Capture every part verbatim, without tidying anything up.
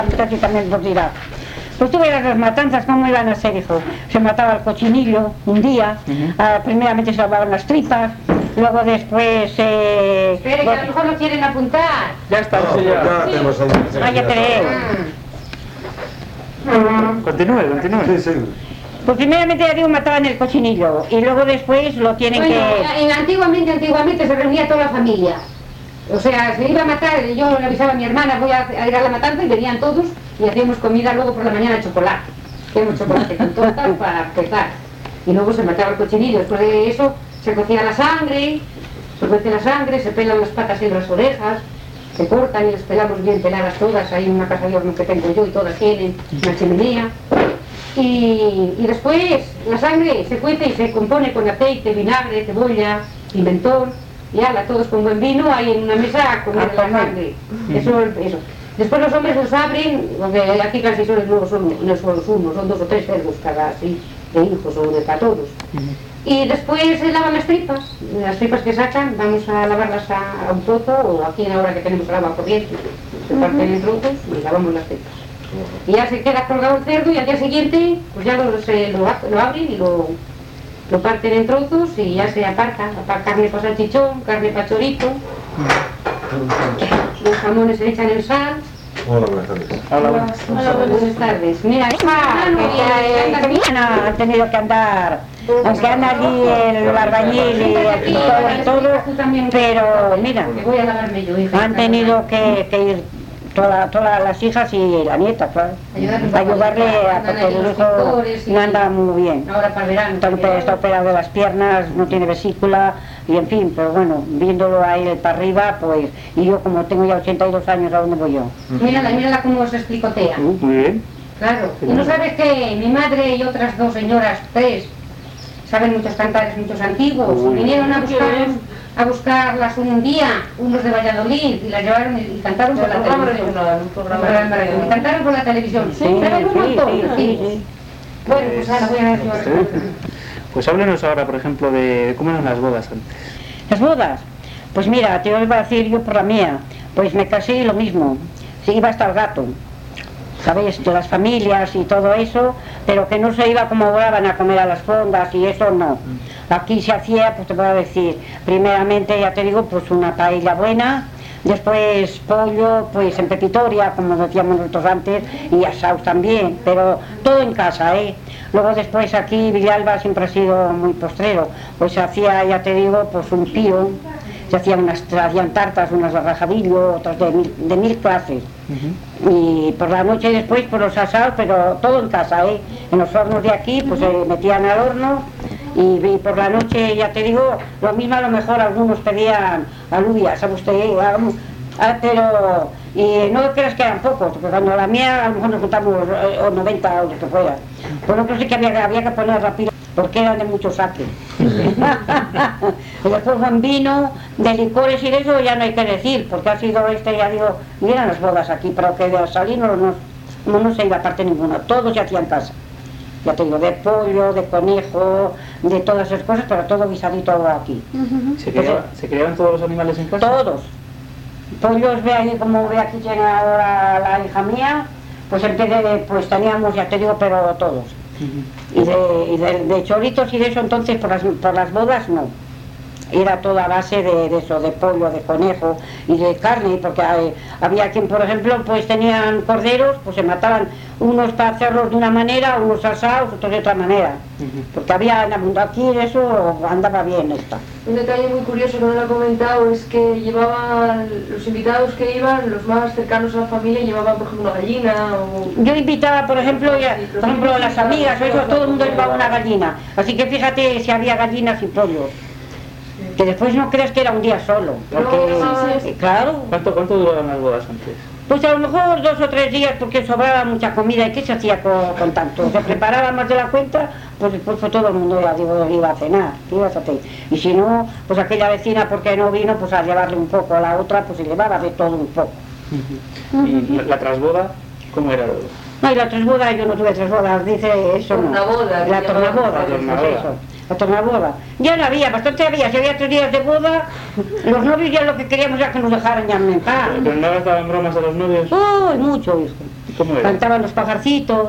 Aquí también nos dirá. Pues tú verás las matanzas, cómo iban a ser, hijo. Se mataba el cochinillo un día, uh-huh. ah, primeramente se lavaban las tripas, luego después... Eh, Espere, que a lo mejor lo quieren apuntar. Ya está, no, sí, ya. ya tenemos ahí. Ah, ya te leo. Continúe, continúe. Sí, sí. Pues primeramente ya digo, mataban el cochinillo y luego después lo tienen bueno, que... En, antiguamente, antiguamente se reunía toda la familia. O sea, se iba a matar, yo le avisaba a mi hermana, voy a, a ir a la matanza y venían todos y hacíamos comida luego por la mañana de chocolate. Hacíamos chocolate con tortas para empezar. Y luego se mataba el cochinillo, después de eso se cocía la sangre, se cuece la sangre, se pelan las patas y las orejas, se cortan y las pelamos bien peladas todas, hay una casa de horno que tengo yo y todas tienen una chimenea. Y, y después la sangre se cuece y se compone con aceite, vinagre, cebolla, pimentón. Y ala, todos con buen vino, ahí en una mesa a comer la sangre. Eso, eso. Después los hombres los abren, porque aquí casi son, no son, no son uno, son dos o tres cerdos cada así, de hijos o de para todos. Y después se lavan las tripas, las tripas que sacan, vamos a lavarlas a, a un pozo, o aquí ahora que tenemos el agua corriente, se parten en trozos y lavamos las tripas. Y ya se queda colgado el cerdo y al día siguiente, pues ya lo, se, lo, lo abren y lo... lo parten en trozos y ya se aparta, carne para salchichón, carne para chorizo, los jamones se echan en sal. Hola, buenas tardes. Hola, buenas, Hola, buenas tardes. Mira, esta quería, han tenido que andar, aunque anda allí el albañil y aquí todo, todo, pero mira, han tenido que, que ir todas toda las hijas y la nieta, claro, ayudarle a porque el hijo no anda muy bien, ahora para el verano, está, está operado de las piernas, no tiene vesícula y en fin, pero bueno, viéndolo a él para arriba, pues, y yo como tengo ya ochenta y dos años, ¿a dónde voy yo? Mírala, mírala cómo os explicotea. Muy bien. Claro, y no sabes que mi madre y otras dos señoras, tres, saben muchos cantares, muchos antiguos, Uy. vinieron a buscar a buscarlas un día, unos de Valladolid, y las llevaron y, y cantaron por la televisión. Un programa Y cantaron por la televisión. Sí, ¿Saben un sí, montón? sí, sí, sí. Bueno, pues ahora voy a ver yo. Pues háblenos ahora, por ejemplo, de cómo eran las bodas antes. Las bodas, pues mira, te iba a decir yo por la mía, pues me casé y lo mismo, se iba hasta el gato, ¿sabéis? De las familias y todo eso, pero que no se iba como van a comer a las fondas y eso no. Aquí se hacía, pues te puedo decir, primeramente, ya te digo, pues una paella buena, después pollo, pues en pepitoria, como decíamos nosotros antes, y asados también, pero todo en casa, ¿eh? Luego después aquí Villalba siempre ha sido muy postrero, pues se hacía, ya te digo, pues un pío, se hacían unas se hacían tartas, unas de rajadillo, otras de mil, de mil clases. Uh-huh. Y por la noche después, pues los asados, pero todo en casa, ¿eh? En los hornos de aquí, pues se metían al horno. Y, y por la noche, ya te digo, lo mismo a lo mejor algunos pedían alubias, ¿sabe usted? Ah, pero, y no creas que eran pocos, porque cuando la mía a lo mejor nos juntamos eh, o noventa o lo que fuera. Pues nosotros sí que había, había que poner rápido, porque eran de mucho saque. Y después con vino, de licores y de eso ya no hay que decir, porque ha sido este, ya digo, miran las bodas aquí, pero que de salir no, no, no, no se iba a parte ninguna, todo se hacía en casa. Ya te digo, de pollo, de conejo, de todas esas cosas, pero todo guisadito aquí. Uh-huh. ¿Se, criaba, ¿Se criaban todos los animales en casa? Todos. Pollos, ve ahí como ve aquí tiene ahora la hija mía, pues en vez de, pues teníamos, ya te digo, pero todos. Uh-huh. Y, de, y de, de choritos y de eso, entonces por las, por las bodas no. Era toda a base de, de eso, de pollo, de conejo y de carne, porque hay, había quien, por ejemplo, pues tenían corderos, pues se mataban unos para hacerlos de una manera, unos asados, otros de otra manera, uh-huh. Porque había, aquí eso andaba bien esta. Un detalle muy curioso que no lo he comentado es que llevaban, los invitados que iban, los más cercanos a la familia, llevaban por ejemplo una gallina o... Yo invitaba, por ejemplo, ya, por ejemplo, a las amigas, o eso, todo el mundo llevaba una gallina, así que fíjate si había gallinas y pollos. Que después no creas que era un día solo, porque, no, sí, sí. Claro. ¿Cuánto, ¿Cuánto duraban las bodas antes? Pues a lo mejor dos o tres días porque sobraba mucha comida y ¿qué se hacía con, con tanto? Se preparaba más de la cuenta, pues después fue todo el mundo, ya digo, iba a cenar, iba a hacer. Y si no, pues aquella vecina porque no vino, pues a llevarle un poco, a la otra pues se llevaba de todo un poco. Uh-huh. ¿Y la, la trasboda cómo era? No, y la trasboda, yo no tuve trasbodas, dice eso no. Una boda. La tornaboda, pues eso. La tornaboda. Ya no había, bastante había, si había tres días de boda, los novios ya lo que queríamos era que nos dejaran ya en paz. ¿Pero no gastaban bromas a los novios? Uy, mucho, hijo. ¿Cómo era? Cantaban los pajarcitos.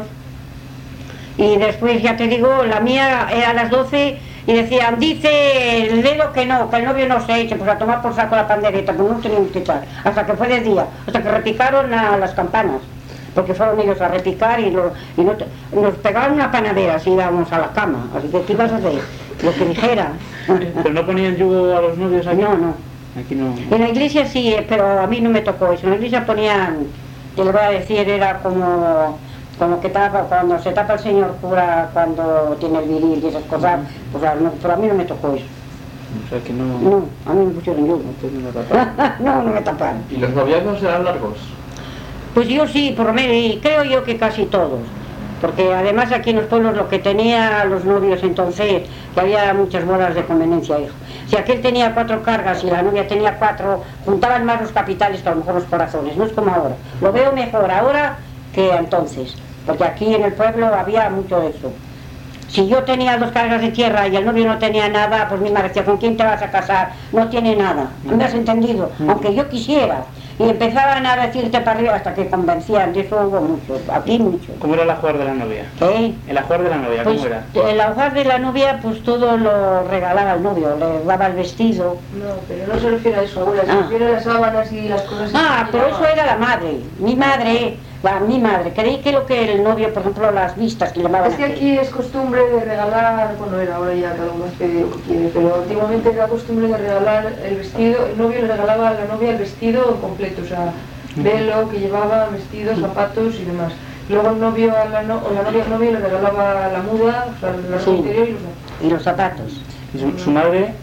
Y después, ya te digo, la mía era a las doce y decían, dice el dedo que no, que el novio no se eche, pues a tomar por saco la pandereta, pues no teníamos que echar, hasta que fue de día, hasta que repicaron a las campanas, porque fueron ellos a repicar y, lo, y no te, nos pegaban una panadera si íbamos a la cama, así que ¿qué ibas a hacer? Lo que dijera. ¿Pero no ponían yugo a los novios aquí? No, no. Aquí no. En la iglesia sí, pero a mí no me tocó eso. En la iglesia ponían, te lo voy a decir, era como, como que tapa, cuando se tapa el señor cura cuando tiene el viril y esas cosas, pues a, no, pero a mí no me tocó eso. O sea que no... No, a mí me pusieron yugo. No, no me taparon. ¿Y los noviazgos eran largos? Pues yo sí, por lo menos, y creo yo que casi todos. Porque además aquí en los pueblos lo que tenía los novios entonces, que había muchas bodas de conveniencia, hijo. Si aquel tenía cuatro cargas y la novia tenía cuatro, juntaban más los capitales que a lo mejor los corazones, no es como ahora. Lo veo mejor ahora que entonces, porque aquí en el pueblo había mucho de eso. Si yo tenía dos cargas de tierra y el novio no tenía nada, pues mi madre decía, ¿con quién te vas a casar? No tiene nada, ¿me has entendido? Aunque yo quisiera. Y empezaban a decirte para arriba hasta que convencían, de eso hubo mucho, aquí mucho. ¿Cómo era el ajuar de la novia? ¿Eh? ¿El ajuar de la novia Pues cómo era? el ajuar de la novia, pues todo lo regalaba al novio, le daba el vestido. No, pero no se refiere a eso, abuela, se Ah. refiere a las sábanas y las cosas Ah, que pero llevaba. eso era la madre, mi madre, la, mi madre. Creí que lo que el novio, por ejemplo, las vistas que le llamaban Es que aquí es costumbre de regalar, bueno, era ahora ya cada uno hace lo que quiere, pero antiguamente era costumbre de regalar el vestido, el novio le regalaba a la novia el vestido completo, o sea, velo que llevaba, vestidos, zapatos y demás. Luego el novio a la, no, o la novia al novio le regalaba la muda, o sea, la ropa Sí. interior y los zapatos. y los zapatos. ¿Y su, su madre?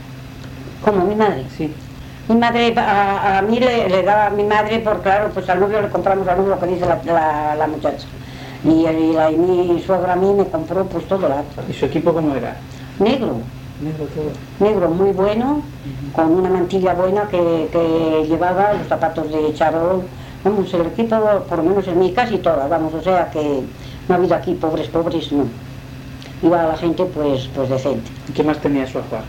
¿Cómo? Mi madre. Sí. Mi madre, a, a mí le, le daba a mi madre, por claro, pues al novio le compramos al novio lo que dice la, la, la muchacha. Y, y, la, y mi suegra a mí me compró pues todo el acto. ¿Y su equipo cómo era? Negro, Negro todo. negro muy bueno, con una mantilla buena que, que llevaba, los zapatos de charol. Vamos, el equipo, por lo menos en mi casi todas, vamos, o sea que no ha habido aquí pobres, pobres, no. Iba la gente pues, pues decente. ¿Y qué más tenía su ajuar?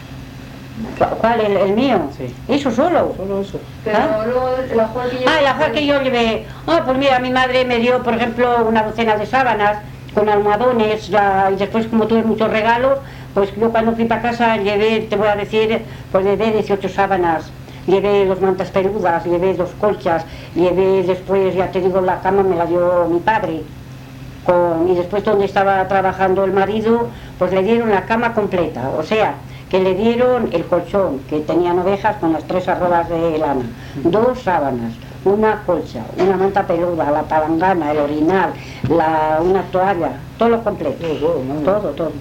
¿Cuál? ¿El, el mío? Sí. ¿Eso solo? Solo eso. Pero ¿Ah? luego el ajuar que llevaba... Ah, el ajuar que yo llevé. Ah, pues mira, mi madre me dio, por ejemplo, una docena de sábanas con almohadones, la- y después como tuve muchos regalos, pues yo cuando fui para casa llevé, te voy a decir, pues llevé dieciocho sábanas, llevé dos mantas peludas, llevé dos colchas, llevé después, ya te digo, la cama me la dio mi padre. Con, y después donde estaba trabajando el marido, pues le dieron la cama completa, o sea, que le dieron el colchón, que tenían ovejas con las tres arrobas de lana, dos sábanas, una colcha, una manta peluda, la palangana, el orinal, la, una toalla, todo lo completo, todo, todo.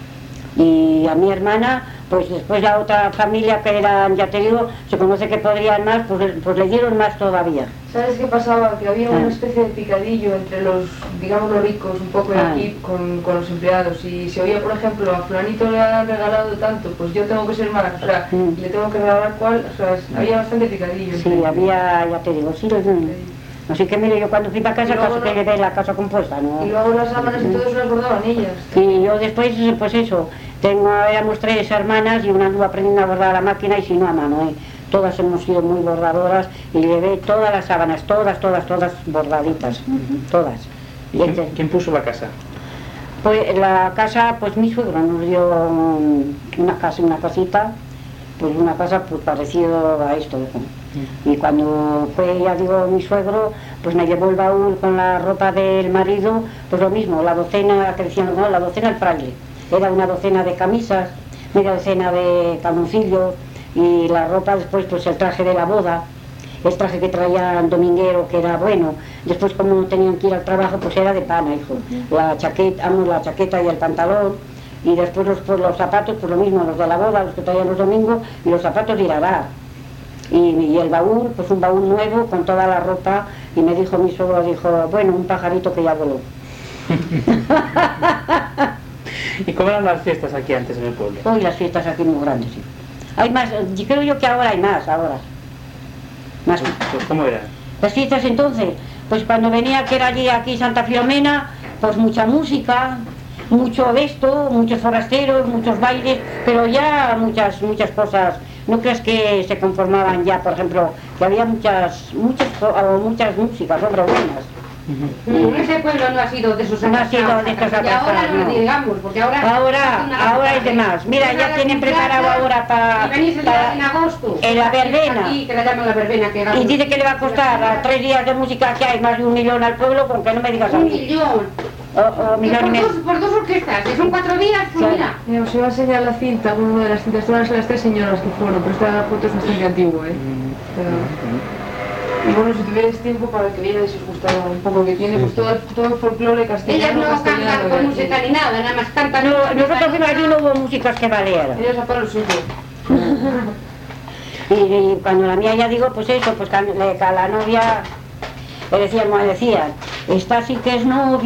Y a mi hermana, pues después la otra familia que eran, ya te digo, se conoce que podrían más, pues, pues le dieron más todavía. ¿Sabes qué pasaba? Que había Ah. una especie de picadillo entre los, digamos, los ricos, un poco de Ah. aquí, con, con los empleados. Y se oía, por ejemplo, a fulanito le han regalado tanto, pues yo tengo que ser más, o sea, Mm. le tengo que regalar cuál, o sea, había bastante picadillo. Sí, había, ya te digo, sí, mm. Así que mire, yo cuando fui para casa, Y luego casi que no- llevé la casa compuesta, ¿no? Y luego las sábanas y todo eso las bordaban ellas. Y yo después, pues eso, tengo, éramos tres hermanas y una anduvo aprendiendo a bordar a la máquina y si no a mano, ¿eh? Todas hemos sido muy bordadoras y llevé todas las sábanas, todas, todas, todas bordaditas, todas. ¿Y Y quién, este- quién puso la casa? Pues la casa, pues mi suegro nos dio um, una casa, una casita, pues una casa pues parecido a esto. ¿no? Y cuando fue, ya digo, mi suegro, pues me llevó el baúl con la ropa del marido, pues lo mismo, la docena, que decían, no, la docena al fraile. Era una docena de camisas, media docena de calzoncillos y la ropa después, pues el traje de la boda, el traje que traían dominguero, que era bueno. Después, como no tenían que ir al trabajo, pues era de pana, hijo. La chaqueta, amo, la chaqueta y el pantalón. Y después los, pues, los zapatos, pues lo mismo, los de la boda, los que traían los domingos, y los zapatos de ir a dar. Y, y el baúl, pues un baúl nuevo con toda la ropa, y me dijo mi suegro, dijo, bueno, un pajarito que ya voló. ¿Y cómo eran las fiestas aquí antes en el pueblo? Hoy las fiestas aquí muy grandes, sí. Hay más, yo creo yo que ahora hay más, ahora. Más. Pues ¿cómo eran? Las fiestas entonces, pues cuando venía que era allí aquí Santa Filomena, pues mucha música, mucho esto, muchos forasteros, muchos bailes, pero ya muchas, muchas cosas. No creas que se conformaban ya, por ejemplo, que había muchas, muchas, o muchas músicas, hombre, buenas. Mm, Ese pueblo no ha sido de esos No ha sido de estos Y ahora atrasados, no no. lo digamos, porque ahora... Ahora, ahora es de más. Mira, ya tienen preparado ahora para, Y venís el día en para agosto. en la verbena. Aquí, que la llaman la verbena. Que y dice que le va a costar a tres días de música que hay más de un millón al pueblo, con que no me digas a Un mí. millón. O, o Que millón y por, medio. dos, por dos orquestas, que son cuatro días, pues Claro. mira. Mira, os iba a enseñar la cinta, una de las cintas, son las, las tres señoras que fueron, pero esta foto es bastante antigua, ¿eh? Pero- Y bueno, si tuvierais tiempo para que vierais si os gustaba un poco, que tiene pues todo, todo el folclore Ellas castellano, no castellano cantan de con aquí. música ni nada, nada más cantan. No, nosotros fuimos allí no hubo músicas que valieran. Ellas a palo suyo. Y, y cuando la mía ya digo, pues eso, pues cuando le- a la novia le decíamos, decían, esta sí que es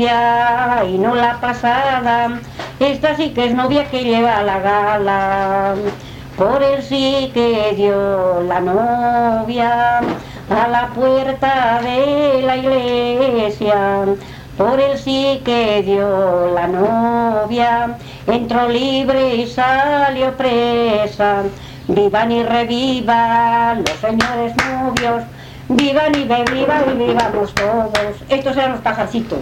novia y no la pasada, esta sí que es novia que lleva la gala, por el sí que dio la novia a la puerta de la iglesia, por el sí que dio la novia, entró libre y salió presa, vivan y revivan los señores novios, vivan y bebivan y vivamos todos. Estos eran los pajarcitos.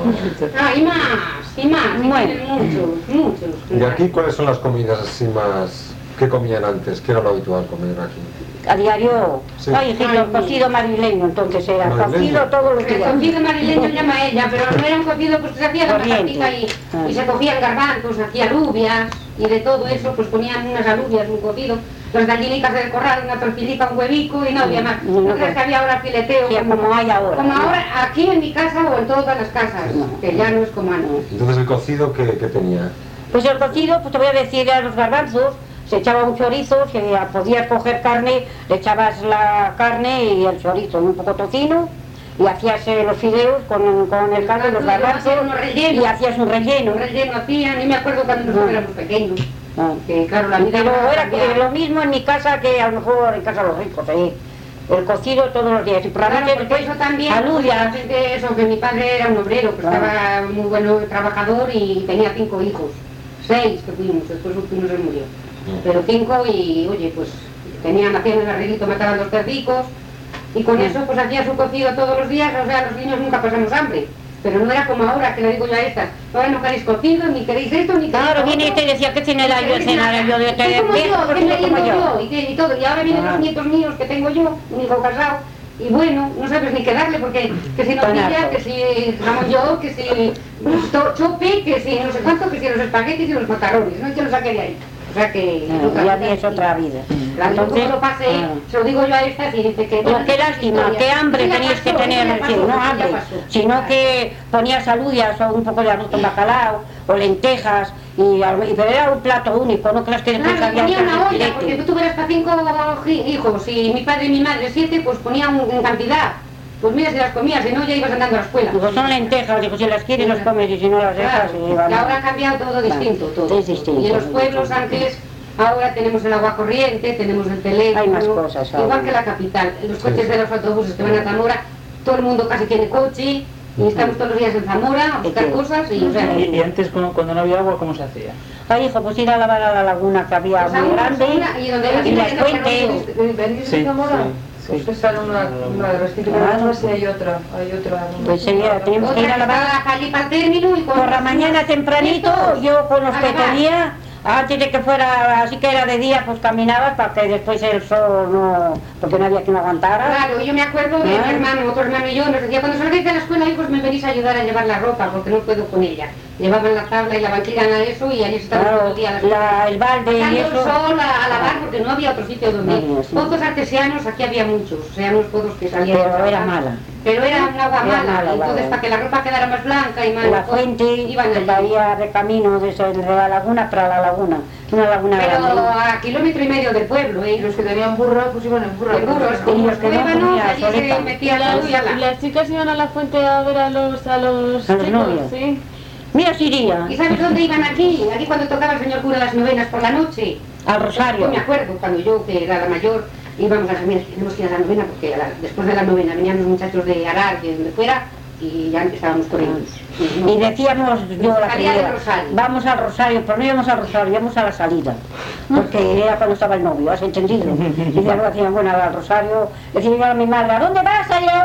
Ah, y más, y más, y Bueno. tienen muchos, muchos. ¿Y aquí cuáles son las comidas así más que comían antes? ¿Qué era lo habitual comer aquí? A diario, Sí. ay, hijito, cocido madrileño, entonces era Madrileño. cocido todos los El días. cocido madrileño llama ella, pero no era un cocido pues que se hacía la Corriente. patatica y, Ah. y se cogían garbanzos, hacía alubias y de todo eso, pues ponían unas alubias, un cocido, las gallinicas del corral, una tortilica, un huevico y no había más. No, no, No crees que había ahora fileteo Sí, como hay ahora. como ahora aquí en mi casa o en todas las casas, que ya no es como antes. Entonces el cocido, ¿qué, qué tenía? Pues el cocido, pues te voy a decir, a los garbanzos, se echaba un chorizo, que podías coger carne, le echabas la carne y el chorizo y un poco tocino, y hacías eh, los fideos con, con el caldo y los garbanzos, Unos rellenos. y hacías un relleno. Un relleno hacían, y me acuerdo cuando nosotros Ah. éramos pequeños, Ah. que claro, la vida Pero ha era cambiado. que lo mismo en mi casa que a lo mejor en casa de los ricos, ¿eh? El cocido todos los días, y por la Claro, noche porque después eso también, alubias. pues, de eso, que mi padre era un obrero, que Claro. estaba muy bueno trabajador y tenía cinco hijos, seis que fuimos, después uno se murió, pero cinco y, oye, pues tenían, hacían el arreglito, mataban los cerdicos, y con eso pues hacía su cocido todos los días, o sea, los niños nunca pasamos hambre, pero no era como ahora, que le digo yo a estas, ahora no queréis cocido, ni queréis esto, ni queréis Claro, lo viene otro. este y decía, ¿qué cenará yo? Cenará yo de Soy como que yo, que me como yendo yo. yo, y, que- y todo, y ahora vienen Ah. los nietos míos que tengo yo, un hijo casado, y bueno, no sabes ni qué darle, porque que si Están nocilla, hartos. que si jamón yo, que si to- chope, que si no sé cuánto, que si los espaguetis y los macarrones, no, yo lo saqué de ahí. O sea que... Ah, ya es otra vida. La Entonces, Entonces, lo pasé, ah. se lo digo yo a estas y dice que... Pero qué lástima, qué hambre Ya teníais que pasó, tener, ya sí, pasó, no ya hambre, pasó. sino que ponías alubias o un poco de arroz con bacalao o lentejas, y, al- y- pero era un plato único, no creas que después Claro, había ponía una otro olla, porque filete. tú tuvieras para cinco hi- hijos y mi padre y mi madre siete, pues ponía un- en cantidad. Pues mira, si las comías, si no ya ibas andando a la escuela. Digo, son lentejas, digo, si las quieres las comes y si no las dejas, Claro, y van. y ahora ha cambiado todo distinto, todo. es distinto. Y en los pueblos antes, ahora tenemos el agua corriente, tenemos el teléfono. Hay más cosas ahora. Igual que la capital. Los coches Sí. de los autobuses que van a Zamora, todo el mundo casi tiene coche, y estamos todos los días en Zamora a buscar Sí. cosas y, o sea, Y, y antes, cuando, cuando no había agua, ¿cómo se hacía? Ay, hijo, pues ir a lavar a la laguna que había Pues a muy una grande, zona, y donde y la las gente no fuentes. conoce. ¿Venís Sí, en Zamora? sí, sí. Pues esa era una, una de las típicas Claro. cosas y hay otra, hay otra. Pues sería, tenemos que ir Otra a que lavar. está allí para el término y con Por la mañana tempranito, Esto, yo con los a que lavar. tenía, antes de que fuera, así que era de día, pues caminabas para que después el sol no, porque no había quien lo aguantara. Claro, yo me acuerdo de Ah. mi hermano, otro hermano y yo, nos decía, cuando salgáis de la escuela, hijos, me venís a ayudar a llevar la ropa, porque no puedo con ella. Llevaban la tabla y la banquilla a eso y allí estaban todo Claro, el día las la- el balde y Sacando el eso. sol a, a lavar porque no había otro sitio donde ir. No, sí. Pozos artesianos, aquí había muchos, o sea, unos pozos que salían. Pero de trabajar. era mala. Pero era un agua Era mala, mala, entonces mala. para que la ropa quedara más blanca y más... La fuente iban que allí. caía de camino de, ese- de la laguna para la laguna, una laguna Pero grande. a kilómetro y medio del pueblo, ¿eh? Y los que tenían burra, pues iban en burra. De burros, Y como los los que no cuévanos, comían allí se soleta. metía la Las, luz y ala. y las chicas iban a la fuente a ver a los, a los, A los chicos, novios. ¿sí? Mira, si iría ¿Y sabes dónde iban aquí? Aquí cuando tocaba el señor cura las novenas por la noche. al Yo Rosario. me acuerdo, cuando yo, que era la mayor, íbamos a la mira, tenemos que ir a la novena, porque a la- después de la novena venían los muchachos de Arar, de donde fuera, y ya estábamos corriendo. Y no- Y decíamos, yo la Salía del primera, Rosario. vamos al Rosario, pero no íbamos al Rosario, íbamos a la salida, porque era cuando estaba el novio, ¿has entendido? Y ya lo hacían, bueno, al Rosario, decía yo a mi madre, ¿a dónde vas a ir ahora?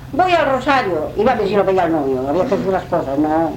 voy al Rosario, iba a ver si lo veía el novio, había que hacer las cosas, no.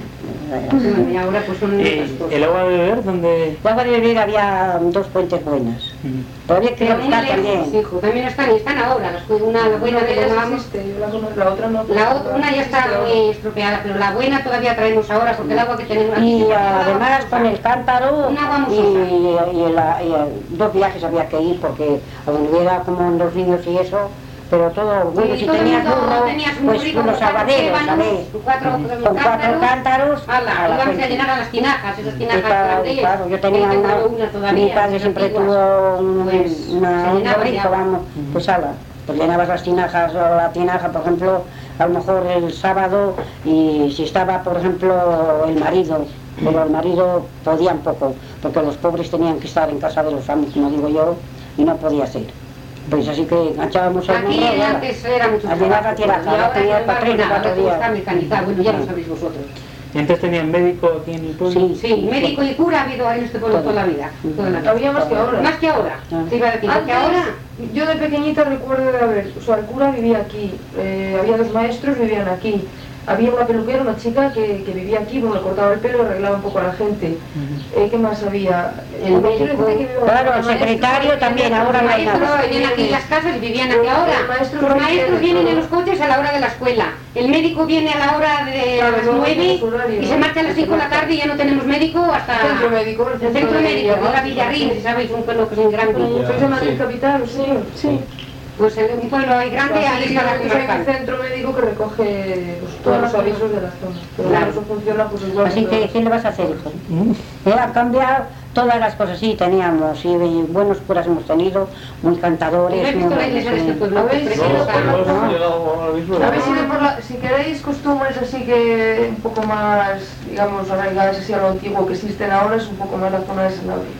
Y ahora pues son Eh, otras cosas. ¿El agua de beber dónde...? De agua de beber había dos fuentes buenas, Ujú. todavía que Pero muy buscar lejos, también. hijo, también están, y están ahora, las, una la buena Una que de ellas llamábamos. existe, yo la conozco, la otra no. La otra, una ya está existe ahora. muy estropeada, pero la buena todavía traemos ahora, porque el agua que tenemos aquí... Y es además con el cántaro Un agua y, musosa. y la- y el- dos viajes había que ir porque a donde era como en los niños y eso, pero todo, bueno, Y si todo el tenías mundo burro, tenía su pues burrito unos con cuatro salvaderos, ébano, ¿sabéis? cuatro Con cuatro cántaros, ala, a la íbamos a gente. llenar a las tinajas, esas Y tinajas claro, grandes. claro, yo tenía tengo una, una todavía, mi padre esas siempre antiguas. tuvo un, Pues, una, se un llenaba borrico, de agua. vamos, pues ala, pues llenabas las tinajas o la tinaja, por ejemplo, a lo mejor el sábado, y si estaba, por ejemplo, el marido, pero el marido podía un poco, porque los pobres tenían que estar en casa de los amos, como digo yo, y no podía ser. Pues así que enganchábamos el Aquí burro, y ala. antes era mucho A llenar la tierra, y ahora la tenía sin para tres o embargo, nada, cuatro ahora todo días. está mecanizado, bueno, ya lo sabéis vosotros. ¿Y antes tenían médico aquí en el pueblo? Sí. Sí, médico y cura ha habido en este pueblo toda la vida, toda la vida. Había más que ahora. Más que ahora, Ah. te iba a decir, porque Antes, ahora... yo de pequeñita recuerdo de haber, o sea, el cura vivía aquí, eh, había dos maestros, vivían aquí. Había una peluquera, una chica que, que vivía aquí, bueno, le cortaba el pelo y arreglaba un poco a la gente. Eh, ¿Qué más había? El Bueno, quiero médico. decir que vivía- Claro, el maestro, secretario porque también, tenía- ahora no hay Los nada. maestros venían aquí en las casas y vivían aquí Los ahora. maestros Los no maestros vienen, vienen no. en los coches a la hora de la escuela. El médico viene a la hora de Claro, las no, nueve los horarios, y se ¿no? marcha a las cinco de la tarde y ya no tenemos médico hasta... El centro médico, el El centro centro de médico, Villarrín. ahora Villarrín, si sabéis, un pueblo que es un gran ¿Sois de Madrid Sí. capital? Sí, sí. Pues en un pueblo ahí grande, ahí está la Hay un cosa. centro médico que recoge pues, todos los avisos de la zona. Pero Claro. bueno, eso funciona pues igual. Así que, ¿qué le vas a hacer, hijo? Eh, han cambiado todas las cosas, sí, teníamos, y buenos curas hemos tenido, muy ¿No cantadores, has muy visto la iglesia de este buenos, pueblo? ¿Habéis Pues ido preciosa. por la no, zona? no, llegado al mismo. A ver si, de por la- si queréis costumbres así que un poco más, digamos, arraigadas así a lo antiguo que existen ahora, es un poco más la zona de Sanabria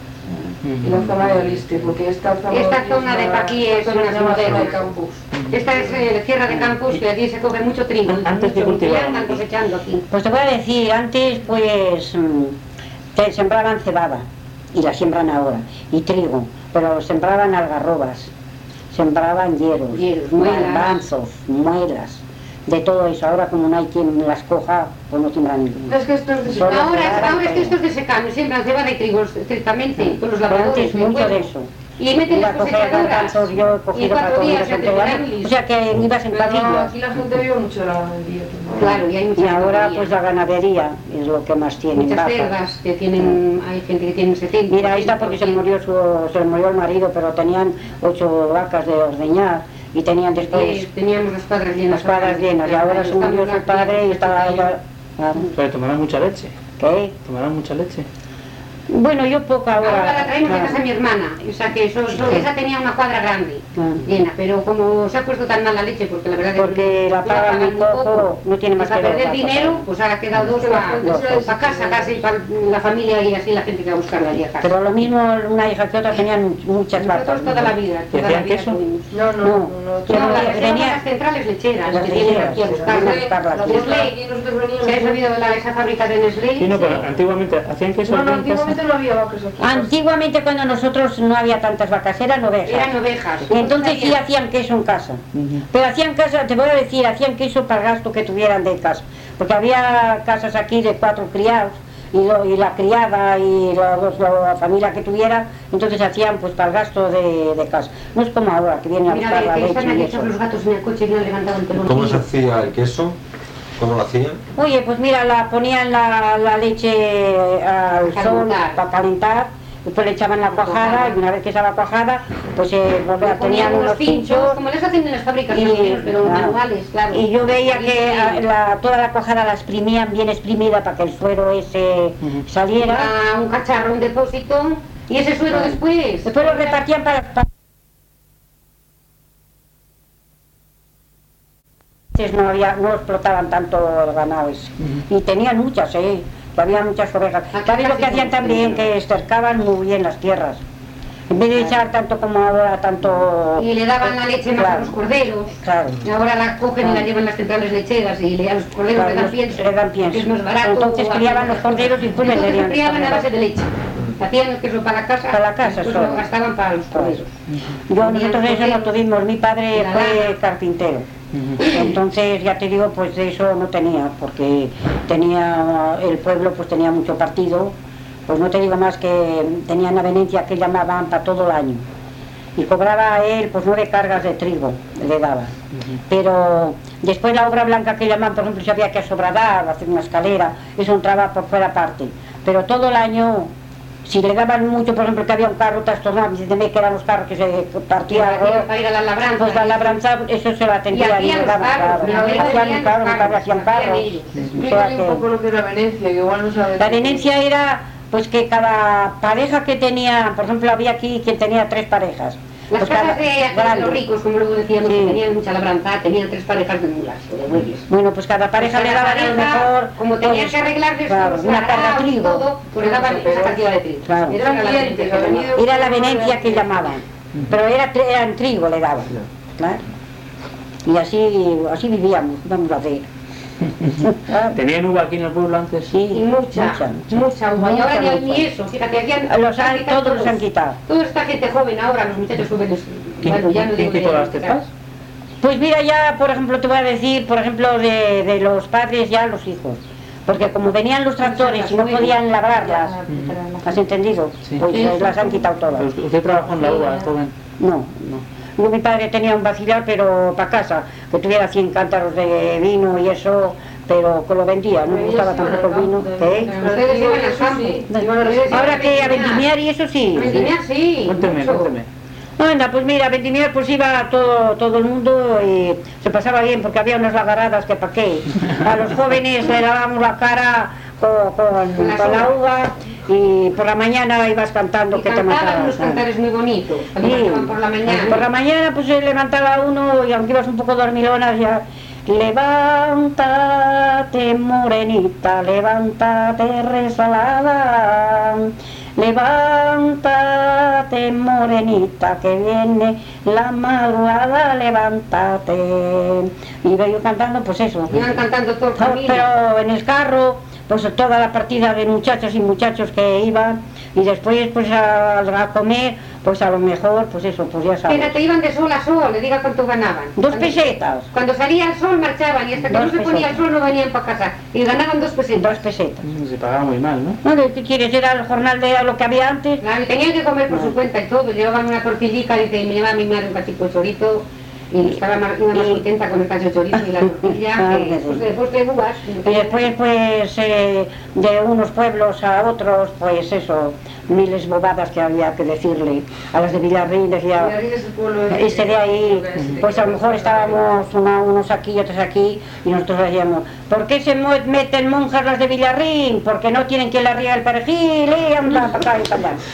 y la zona de Aliste, porque esta zona, Esta zona de es aquí es una una zona de moderna. campus. Esta es eh, tierra de campus que aquí se coge mucho trigo. Antes de mucho, cultivar. ya andan cosechando aquí. Pues te voy a decir, antes pues mm, te sembraban cebada, y la siembran ahora, y trigo, pero sembraban algarrobas, sembraban hieros, Hieros, muelas. garbanzos, muelas, de todo eso. Ahora como no hay quien las coja, pues no tendrán ninguno. Es que esto es de Solo Ahora, cebada, ahora es que pero- esto es de secano, siembran cebada y trigo estrictamente con los Pero lavadores. antes mucho de eso. Y meten Iba las a coger cosechadoras. garbanzos, yo he Y cogido cuatro para días comer se enteras, terminan o sea que ibas en Pero pasillas. aquí la gente vive mucho de la ganadería. también. Claro, y hay mucha Y ahora ganadería. pues la ganadería es lo que más tienen, Muchas vacas. cerdas que tienen, hay gente que tiene setenta. Mira, ahí está porque se murió, su, se le murió el marido, pero tenían ocho vacas de ordeñar y tenían después Eh, teníamos las cuadras llenas. las cuadras llenas y ahora se murió su padre y estaba ya... ah, Pero tomarán mucha leche. ¿Qué? Tomarán mucha leche. Bueno, yo poco ahora... Ahora la traemos de ah, casa de mi hermana, o sea que eso, eso- esa tenía una cuadra grande, Ah. llena, pero como se ha puesto tan mal la leche, porque la verdad es que Porque la pagan muy poco, no tiene más y para que ver perder la dinero, cosa. pues ahora ha quedado dos Es que la para gente se pa casa casi, para la familia y así la gente que va a buscarla allí a casa. Pero lo mismo una hija que otra tenían muchas vacas. Nosotros toda la vida, toda la hacían vida queso? tuvimos. No, no, No. no. Yo No, no, las venía- que son las centrales lecheras Las que vienen lecheras, aquí a sí, buscarla. las buscarla aquí. Nosotros aquí nosotros veníamos. ¿Se ha sabido de la, esa fábrica de Nestlé? Sí, no, pero antiguamente hacían queso No, no, aquí en casa. antiguamente no había vacas aquí. Antiguamente cuando nosotros no había tantas vacas, eran ovejas. Eran ovejas. Y entonces sí hacían queso en casa. Ujú. Pero hacían casa, te voy a decir, hacían queso para el gasto que tuvieran de casa. Porque había casas aquí de cuatro criados y, lo- y la criada y la, los- la familia que tuviera, entonces hacían pues para el gasto de, de casa. No es como ahora que vienen a Mira, buscar la que están leche y aquí eso. todos los gatos en el coche y no han levantado el telón. ¿Cómo se hacía el queso? ¿Cómo lo hacían? Oye, pues mira, la ponían la, la leche al sol Calentar. para calentar, después le echaban la cuajada y una vez que estaba cuajada, pues eh, pues, Le tenían ponían unos unos pinchos, pinchos. como les hacen en las fábricas, Y- más o menos, pero claro. manuales, claro. Y yo veía Y- que a- la- toda la cuajada la exprimían bien exprimida para que el suero ese Ujú. saliera. a un cacharro, un depósito, y ese suero Claro. después. Después lo repartían para... para- Antes no había, no explotaban tanto el ganado ese. Y tenían muchas, eh, que había muchas ovejas. Aquí ¿Sabes lo casi que hacían no también? tenemos. Que estercaban muy bien las tierras. En vez de echar tanto como ahora, tanto... Y le daban la leche más a Claro. los corderos. Claro. Y ahora la cogen y la llevan a las centrales lecheras y le, a los corderos Claro, le dan los- pienso. le dan pienso. que es más barato. Entonces criaban los corderos y después Entonces venderían los criaban a los base de leche. Hacían el queso para la casa, Para la casa y después solo. lo gastaban para los corderos. Yo, nosotros eso no tuvimos, mi padre La fue lana. carpintero. Entonces, ya te digo, pues de eso no tenía, porque tenía, el pueblo pues tenía mucho partido, pues no te digo más que tenían avenencia que llamaban para todo el año. Y cobraba a él pues nueve cargas de trigo, le daba. Uh-huh. Pero después la obra blanca que llamaban, por ejemplo, si había que asobradar, hacer una escalera, eso entraba por fuera parte. Pero todo el año, si le daban mucho, por ejemplo, que había un carro trastornado, y que eran los carros que se partían, para ir a la labranza, pues la labranza, eso se lo atendía y le daban carros. Hacían un carro, un carro, hacían carros. Explícale un poco lo que era Venecia, que igual no sabes. La Venecia era pues que cada pareja que tenía, por ejemplo, había aquí quien tenía tres parejas. Las pues casas cada, de, de los ricos, como luego decíamos, sí, que tenían mucha labranza, tenían tres parejas de mulas o de bueyes. Bueno, pues cada pareja pues le daban a lo mejor... Como tenían pues, que arreglarles claro, una carga de trigo. Todo, pues le daban esa cantidad de trigo. Claro. Era, la era, era la venencia que llamaban, pero era, era en trigo le daban. Claro. Y así, así vivíamos, vamos a ver. ¿Tenían uva aquí en el pueblo antes? Sí, y mucha, mucha, mucha uva. Y ahora ni, ni eso, fíjate, aquí han, los han, todos, todos los han quitado. Toda esta gente joven ahora, los muchachos jóvenes, bueno, ya no digo ¿Quién quitó las tetas? Pues mira, ya, por ejemplo, te voy a decir, por ejemplo, de, de los padres ya los hijos. Porque como venían los tractores y no podían labrarlas, ¿has entendido? Sí. Pues sí, las han quitado todas. ¿Usted trabajó en la uva, joven? No, no. Yo, mi padre tenía un vacilar, pero para casa, que tuviera cien cántaros de vino y eso, pero que lo vendía, no me gustaba tampoco el vino. ¿Eh? Ustedes iban al campo. Ahora que a vendimiar y eso sí. Vendimiar sí. Cuénteme, cuénteme. Bueno, pues mira, a vendimiar pues iba todo, todo el mundo y se pasaba bien porque había unas lagaradas que pa' qué. A los jóvenes le dábamos la cara con, con, con la uva y por la mañana ibas cantando y que te matabas. Cantaban unos cantares muy bonitos, sí. Por la mañana. Por la mañana pues se levantaba uno y aunque ibas un poco dormilonas ya... Levántate morenita, levántate resalada, levántate morenita que viene la madrugada, levántate. Y iba yo cantando pues eso. Iban cantando todo el camino. Pero en el carro, pues toda la partida de muchachos y muchachos que iban y después pues a, a comer, pues a lo mejor, pues eso, pues ya sabes. Pero te iban de sol a sol, le diga cuánto ganaban. Dos cuando, pesetas. Cuando salía el sol marchaban y hasta que dos no se pesetas. Ponía el sol no venían para casa y ganaban dos pesetas. Dos pesetas. Se pagaba muy mal, ¿no? No, ¿qué quieres? Era el jornal de lo que había antes. Claro, y tenían que comer por no. su cuenta y todo, llevaban una tortillica y me llevaba mi madre un cachito de chorizo. Y estaba más, una más contenta con el cacho de chorizo y la tortilla, ah, que después, después de uvas. Y después, pues, eh, de unos pueblos a otros, pues eso, miles bobadas que había que decirle. A las de Villarrín decía, este de ahí, pues a lo mejor estábamos una, unos aquí y otros aquí, y nosotros decíamos, ¿por qué se meten monjas las de Villarrín? Porque no tienen quien le ría el perejil, y anda para acá y para allá.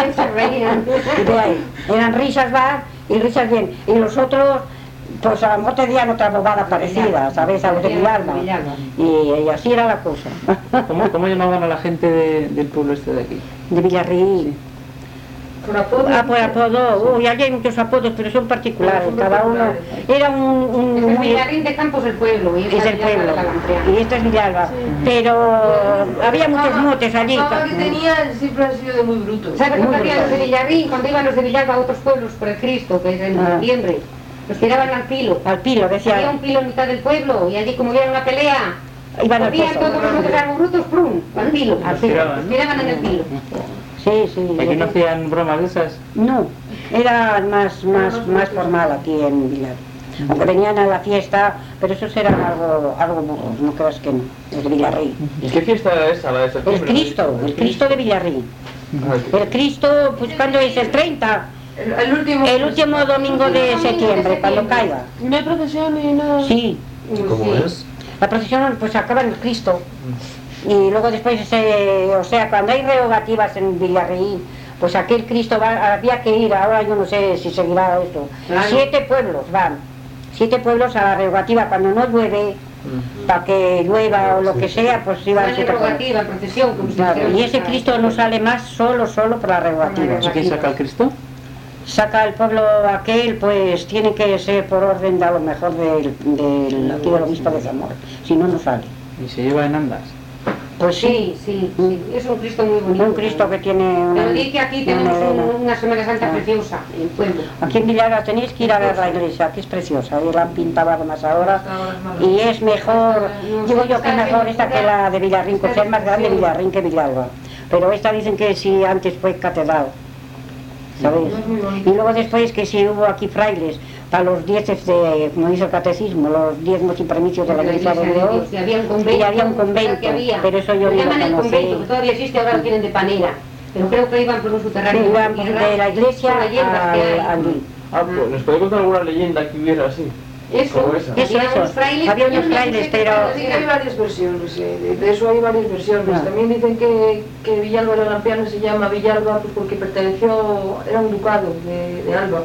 Y de ahí, eran risas, va. Y risas bien, y los otros, pues a lo mejor tenían otra bobada parecida, ¿sabes? A los de Villalba. Y, y así era la cosa. ¿Cómo, cómo llamaban a la gente de, del pueblo este de aquí? De Villarrín. Sí. ¿Por apodo? Ah, por apodo. Uy, allí hay muchos apodos, pero son particulares. Cada uno era un... un es el Villarrín de Campos el pueblo. Y es el pueblo. Y esto es Villalba. Sí. Pero había muchos motes allí. La que tenían siempre han sido de muy brutos. ¿Sabes cómo hacían los de Villarrín? Cuando iban los de Villalba a otros pueblos por el Cristo, que es en ah. septiembre. Los tiraban al pilo. Al pilo, decía. Había un pilo en mitad del pueblo y allí como hubiera una pelea, iban al poso. Todos los otros eran brutos, prum, al pilo. Al pilo. Los tiraban en el pilo. Sí, sí. ¿Aquí no hacían bromas de esas? No, era más, más, más formal aquí en Vilar. Aunque venían a la fiesta, pero esos eran algo, algo burros, no creas que no, los de Villarrín. ¿Y qué fiesta era esa, la de septiembre? El Cristo, el Cristo de Villarrín. El Cristo, pues ¿cuándo es? El treinta. El, el, último, el último domingo de septiembre, cuando caiga. ¿No hay procesión ni nada? Sí. ¿Cómo sí. es? La procesión, pues acaba en el Cristo. Y luego después, eh, o sea, cuando hay rerogativas en Villarrín, pues aquel Cristo va, había que ir, ahora yo no sé si seguirá esto. Claro. Siete pueblos van, siete pueblos a la rerogativa, cuando no llueve, uh-huh. para que llueva o lo que sea, pues iban a siete rerogativa, procesión. Claro. Y ese Cristo no sale más solo, solo por la rerogativa. ¿Y quién saca el Cristo? Saca el pueblo aquel, pues tiene que ser por orden de a lo mejor del, del, aquí del obispo de Zamora, si no, no sale. ¿Y se lleva en andas? Pues sí, Sí, sí, sí. Es un Cristo muy bonito. un Cristo que tiene una... Pero di que aquí una tenemos melena. un- una Semana Santa Ah. preciosa en el pueblo. Aquí en Villagra tenéis que ir a ver la iglesia, que es preciosa, y la han pintado además ahora, y es mejor, digo yo que es mejor esta que la de Villarrín, que es más grande Villarrín que Villalba, pero esta dicen que sí antes fue catedral, ¿sabéis? Es muy bonito. Y luego después que sí hubo aquí frailes, para los dieces de, como dice el catecismo, los diezmos y permisios de la iglesia de Dios, Y había un convento. y había un o sea, convento, que había. pero eso yo Lo no lo llaman el conocí. convento, que todavía existe, ahora lo tienen de panera. Pero creo que iban por un subterráneo. Sí, iban por tierra, de la iglesia por las hierbas que hay. al- allí. Ah, pues, ¿nos puede contar alguna leyenda que hubiera así? Eso, Como esa. Eso, había eso. unos frailes. Había unos yo no sé frailes, qué pero- tal, Sí que hay varias versiones, eh, de, de eso hay varias versiones. Ah. También dicen que, que Villalba de la Lampiana se llama Villalba pues porque perteneció, era un ducado de, de Alba.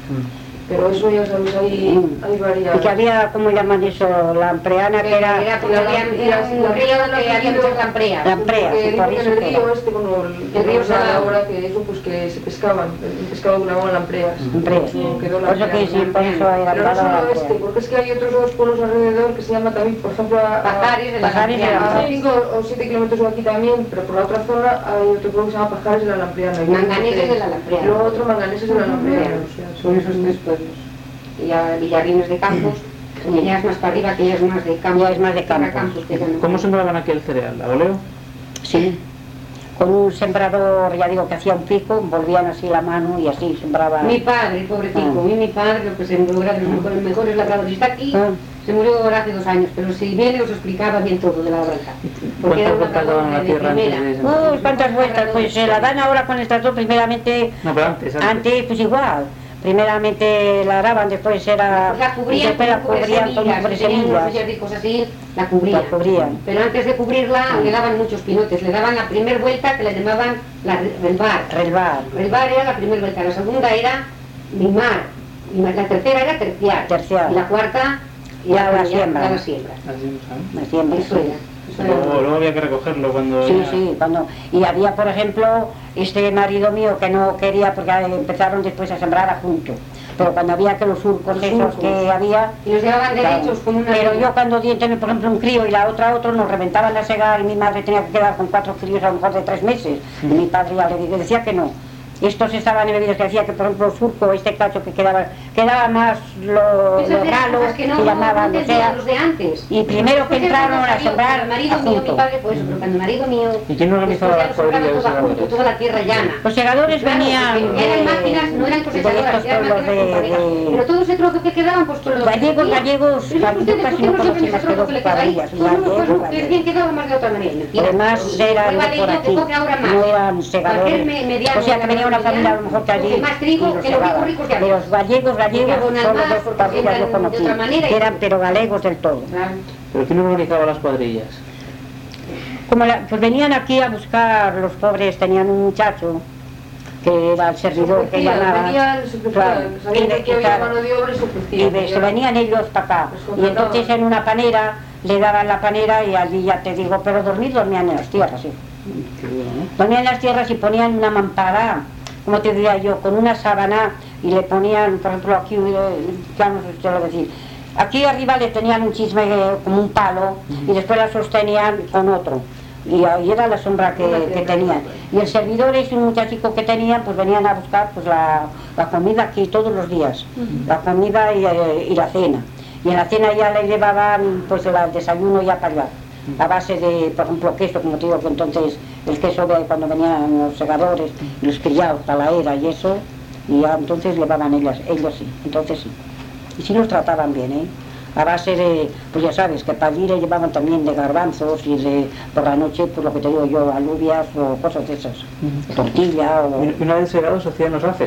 Pero eso ya sabes, hay, Mm. hay varias... Y que había, ¿cómo llaman eso? La ampreana, que era... Era porque la- había la- un la- río la- que había muchas lampreas. Lampreas, Porque y dicen por que eso en el que río era. este, como el, El río que se habla Salado. ahora, que eso pues que se pescaban, el pescado que llamaban lampreas. Lampreas. Por eso quedó Por eso lamprea. que sí, por eso era Pero no llamado solo lamprea. este, porque es que hay otros dos pueblos alrededor que se llaman también, por ejemplo, a, a- Pajares de la Pajares de la Lampreana. a cinco o siete kilómetros de aquí también, pero por la otra zona hay otro pueblo que se llama Pajares de la Lampreana. Y Manganeses de la Lampreana. Y luego otro Manganeses de la Lampreana. o sea, Son esos tres pueblos. Y ya Villarrines de Campos, que ya es más para arriba, que ya es más de Campos. Ya es más de Tierra Campos. que llaman. ¿Cómo sembraban aquí el cereal? ¿A voleo? Sí. Con un sembrador, ya digo, que hacía un pico, volvían así la mano y así sembraban. Mi padre, el pobrecito, Ah. mi, mi padre, lo que se murió, era de los mejores, mejores labradores. Está aquí, Ah. se murió ahora hace dos años, pero si viene os explicaba bien todo de la granja. Porque era ¿Cuántas un vueltas daban a la labrador de tierra antes primera. de sembrar? Uy, ¿cuántas vueltas? Pues se la dan ahora con el tractor, primeramente, No, pero antes, antes. antes pues igual. Primeramente la araban, después era... Pues la cubrían, después la cubrían con un semillas, tenían unos semillas. selladicos así, la cubrían. La cubrían. Pero antes de cubrirla le daban muchos pinotes, le daban la primera vuelta que le llamaban la re- relvar. Relvar. Relvar era la primera vuelta, la segunda era mimar, mimar, la tercera era terciar, Terciar. y la cuarta Ya la ya- siembra. ya la siembra. Así, ¿no sabes? La siembra, Eso sí. era. Eso era. Luego, luego había que recogerlo cuando... Sí, ya- sí, cuando... Y había, por ejemplo, este marido mío que no quería, porque empezaron después a sembrar a junto. Pero cuando había que los surcos Los esos surcos. que había... Y los llevaban claro. derechos con una... Pero yo cuando di tener, por ejemplo, un crío y la otra otro, nos reventaban la sega y mi madre tenía que quedar con cuatro críos a lo mejor de tres meses. Y mi padre ya le decía que no. Estos estaban embebidos, que decía que, por ejemplo, el surco, este cacho que quedaba, quedaba más lo, Esas lo eran galo, cosas que no, que llamaban, no o entendían sea... los de antes. Y primero que Después entraron cuando a salió, sembrar el marido a mío, mi junto. padre, pues, pero cuando el marido mío... ¿Y quién organizaba después las ya lo sembraban cuadrillas de toda junto, segadores? toda la tierra llana. Los segadores Claro, venían porque eran máquinas, no eran de cosechadoras, estos eran pueblos máquinas de, con pareja. de- Pero todo ese trozo que quedaban, pues con los... gallegos, gallegos, Pero yo ustedes, casi ¿por no qué no conocí saben más ese que trozo dos que le queda ahí? cuadrillas, Son unos gallegos, cosas que gallegos. bien quedaba más de otra manera. mentira. Además eran Prueba de de por ello que aquí, coge ahora más. no eran segadores. Cualquier me- mediano O sea que venía una familia a lo mejor que allí coge más trigo y los que los ricos segaban. ricos de De aquí. los gallegos, gallegos, Porque abonan son los más, dos porque cuadrillas yo siembran de conocí, otra manera y- que eran pero galegos del todo. Claro. ¿Pero quién organizaba las cuadrillas? Como la- pues venían aquí a buscar, los pobres tenían un muchacho que era el servidor que Ofrecían, llamaban. venían, se ofrecían, Claro, sabían y de- que había claro. mano de obra y se Y ofrecían. ve- se venían ellos para acá. Los Y contrataban. entonces en una panera le daban la panera y allí ya te digo, pero dormir dormían en las tierras, sí. Qué bien, ¿no? Dormían en las tierras y ponían una mampara, como te diría yo, con una sábana y le ponían, por ejemplo, aquí, eh, ya no sé si te lo decir, aquí arriba le tenían un chisme eh, como un palo y después la sostenían con otro. Y ahí era la sombra que, que tenían. Y el servidor es un muchachico que tenían, pues venían a buscar pues la, la comida aquí todos los días, la comida y, eh, y la cena. Y en la cena ya le llevaban pues el desayuno ya para allá, a base de, por ejemplo, queso, como te digo, que entonces el queso de cuando venían los segadores, y los criados para la era y eso, y ya entonces llevaban ellas, ellos sí, entonces sí. Y sí los trataban bien, ¿eh? A base de, pues ya sabes, que para allí le llevaban también de garbanzos y de, por la noche, pues lo que te digo yo, alubias o cosas de esas, tortilla o... Y una vez segados se hacían los haces.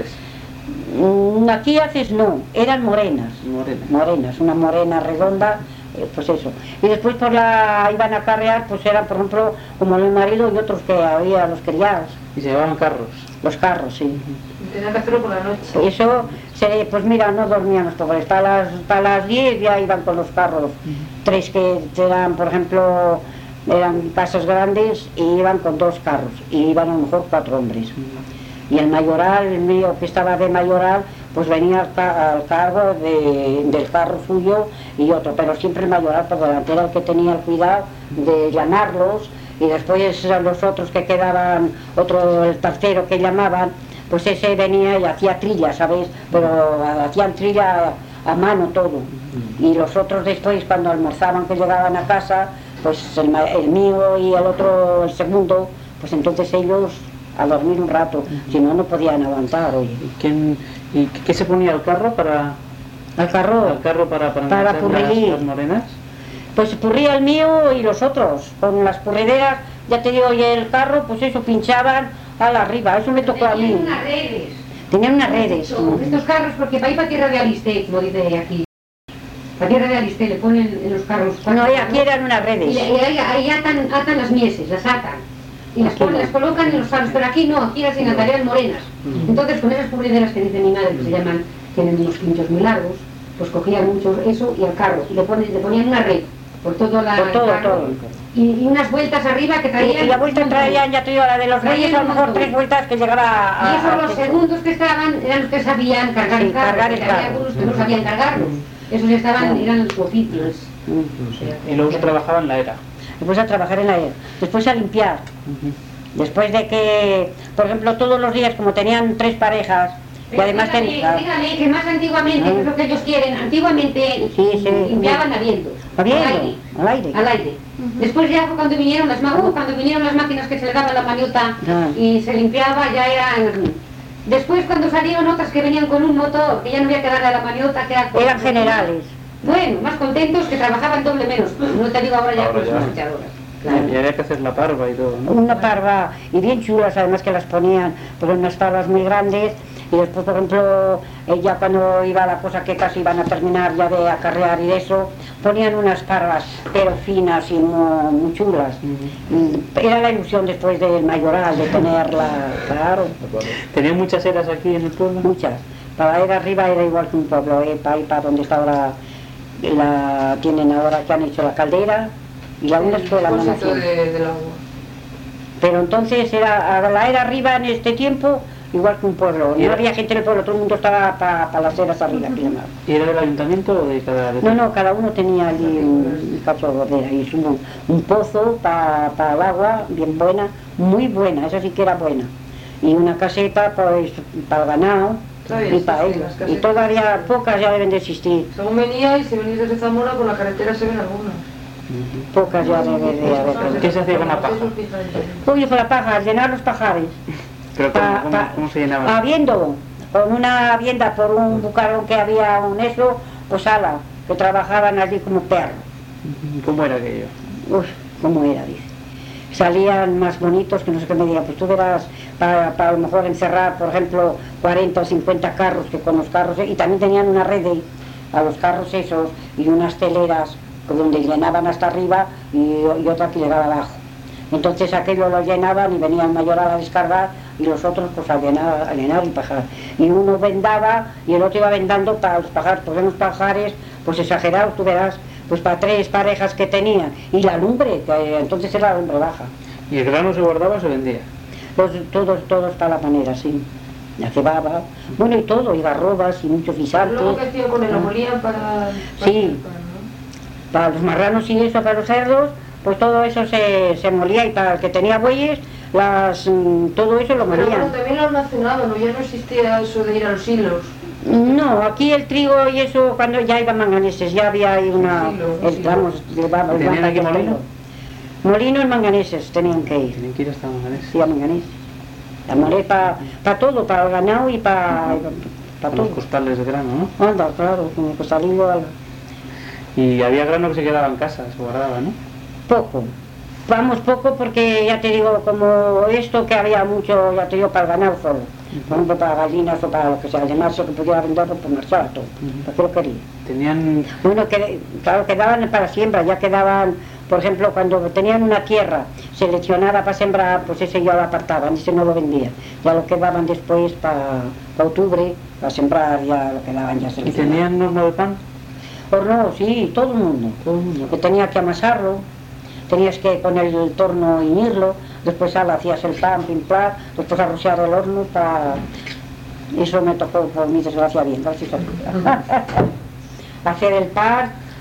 Mm, Aquí haces no, eran morenas, Morena. morenas, una morena redonda, eh, pues eso. Y después por la iban a carrear, pues eran por ejemplo como el marido y otros que había, los criados, Y se llevaban carros. los carros, sí. Tenían que hacerlo por la noche. Eso, se, pues mira, no dormían los pobres, para las, para las diez ya iban con los carros, tres que eran, por ejemplo, eran casas grandes y iban con dos carros, y iban a lo mejor cuatro hombres. Y el mayoral, el mío que estaba de mayoral, pues venía al, ca- al cargo de- del carro suyo y otro, pero siempre el mayoral por delante era el que tenía el cuidado de llanarlos y después los otros que quedaban, otro, el tercero que llamaban, pues ese venía y hacía trilla, ¿sabes? Pero hacían trilla a mano todo. Y los otros después, cuando almorzaban, que llegaban a casa, pues el, el mío y el otro, el segundo, pues entonces ellos a dormir un rato, si no, no podían aguantar. Oye. ¿Y, quién, y qué se ponía al carro para...? ¿Al carro? ¿Al carro para, para, para meter purrir. las, las morenas? Pues purría el mío y los otros, con las purrideras, ya te digo, y el carro, pues eso, pinchaban a la arriba, eso me tocó a mí. Tenían unas redes. Tenían unas redes. Estos, estos carros, porque para ir para tierra de Aliste, como dice aquí. Para tierra de Aliste le ponen en los carros. Bueno, aquí eran unas Y, redes. y ahí, ahí atan, atan las mieses, las atan. Y las, ponen, las colocan en los carros, pero aquí no, aquí las enatarían morenas. Entonces, con esas purrideras que dice mi madre, que se llaman, tienen unos pinchos muy largos, pues cogían mucho eso y al carro, y le, ponen, le ponían una red por todo la, Por todo, el carro, todo. Y, y unas vueltas arriba que Y, traían. y la vuelta traían, ya te digo, la de los reyes, a lo mejor tres vueltas que llegaba a... Y esos a- los a- segundos que estaban eran los que sabían cargar Sí, el carro, cargar el porque había carro. algunos que no sabían cargarlos. Esos ya estaban, eran su oficio. es- Mm. Y luego se trabajaba en la era. Después a trabajar en la era, después a limpiar. Después de que, por ejemplo, todos los días, como tenían tres parejas, y Pero además dígame, tenían... dígame que más antiguamente, que es lo que ellos quieren, antiguamente Sí, sí. limpiaban a vientos, ¿A viento? al aire. Al aire. Al aire. Después ya fue cuando vinieron las máquinas, cuando vinieron las máquinas que se le daba la maniota Ah. y se limpiaba, ya eran. Después cuando salieron otras que venían con un motor, que ya no había que darle a la maniota, que era con- Eran generales. Bueno, más contentos, que trabajaban doble menos. No te digo ahora ya Ahora con ya. las echadoras. Claro. Y había que hacer la parva y todo, ¿no? Una parva, y bien chulas además que las ponían, pues unas parvas muy grandes, y después, por ejemplo, eh, ya cuando iba la cosa que casi iban a terminar ya de acarrear y de eso, ponían unas parvas, pero finas y muy, muy chulas. Y era la ilusión después del mayoral de tenerla, claro, ¿Tenían muchas eras aquí en el pueblo? muchas. Para ir arriba era igual que un pueblo, eh, para ir para donde está ahora, la tienen ahora que han hecho la caldera, y la una escuela El no depósito nació. de, del agua. Pero entonces era, a la era arriba en este tiempo, igual que un pueblo. ¿Y No era- había gente en el pueblo, todo el mundo estaba para las eras arriba. que llamaban. ¿Y era del ayuntamiento o de cada...? No, no, cada uno tenía allí un, un cacho de bordera y un, un pozo para el agua, bien buena, muy buena, esa sí que era buena. Y una caseta pues para el ganado Todavía y para existen ellos. las Y casetas. todavía pocas ya deben de existir, Según venía y si venís desde Zamora, por la carretera se ven algunas. pocas ya deben de haber. ¿Qué se hacía con la paja? Eso es diferente. Uy, con la paja, llenar los pajares. ¿Pero cómo, Pa- cómo- pa- cómo se llenaba? Habiendo, con una vienda por un bucarón que había un eso, pues ala, que trabajaban allí como perros. ¿Cómo era aquello? Uf, cómo era, dice. Salían más bonitos que no sé qué me diga, pues tú verás, para, para a lo mejor encerrar, por ejemplo, cuarenta o cincuenta carros, que con los carros, y también tenían una red de- a los carros esos, y unas teleras pues, donde llenaban hasta arriba y, y otra que llegaba abajo. Entonces aquello lo llenaban y venía el mayoral a descargar y los otros pues a llenar, a llenar y pajar. Y uno vendaba y el otro iba vendando para los pajares, pues unos pajares pues exagerados, tú verás, pues para tres parejas que tenían. Y la lumbre, que entonces era la lumbre baja. ¿Y el grano se guardaba o se vendía? Los, todos, todos para la manera, sí. La cebaba, bueno y todo, y garrobas y muchos Luego guisantes. que hacían con el lo molían para... para Sí. para, ¿no? Para los marranos y eso, para los cerdos, pues todo eso se, se molía y para el que tenía bueyes, las, mm, todo eso lo Pero bueno, molían. también lo almacenaban, ¿no? Ya no existía eso de ir a los hilos. No, aquí el trigo y eso cuando ya iban manganeses, ya había ahí una, Sí, lo- el sí. tramo, llevaba el ¿Tenían aquí guanta- molino? Molino en manganeses tenían que ir, Tienen que ir hasta Manganés. sí, a manganés. La molé para todo, para el ganado y para Con todo. los costales de grano, ¿no? Anda, claro, con el costalillo al- Y había grano que se quedaba en casa, se guardaba, ¿no? poco. Vamos poco porque ya te digo, como esto que había mucho, ya te digo, para el ganado solo. Por ejemplo, para gallinas o para lo que sea, además que pudiera venderlo, pues marchaba todo, porque lo quería. Tenían... Bueno, que, claro, quedaban para siembra, ya quedaban, por ejemplo, cuando tenían una tierra seleccionada para sembrar, pues ese ya lo apartaban, ese no lo vendían. Ya lo quedaban después para octubre, para sembrar, ya lo quedaban ya ¿Y seleccionado. tenían horno de pan? Horno, sí, todo el mundo, todo el mundo. Que tenía que amasarlo, tenías que con el torno hinirlo, después ala, hacías el pan, pim, plam, después arrociar el horno para... Eso me tocó por mi desgracia bien, gracias a Dios. Hacer el pan,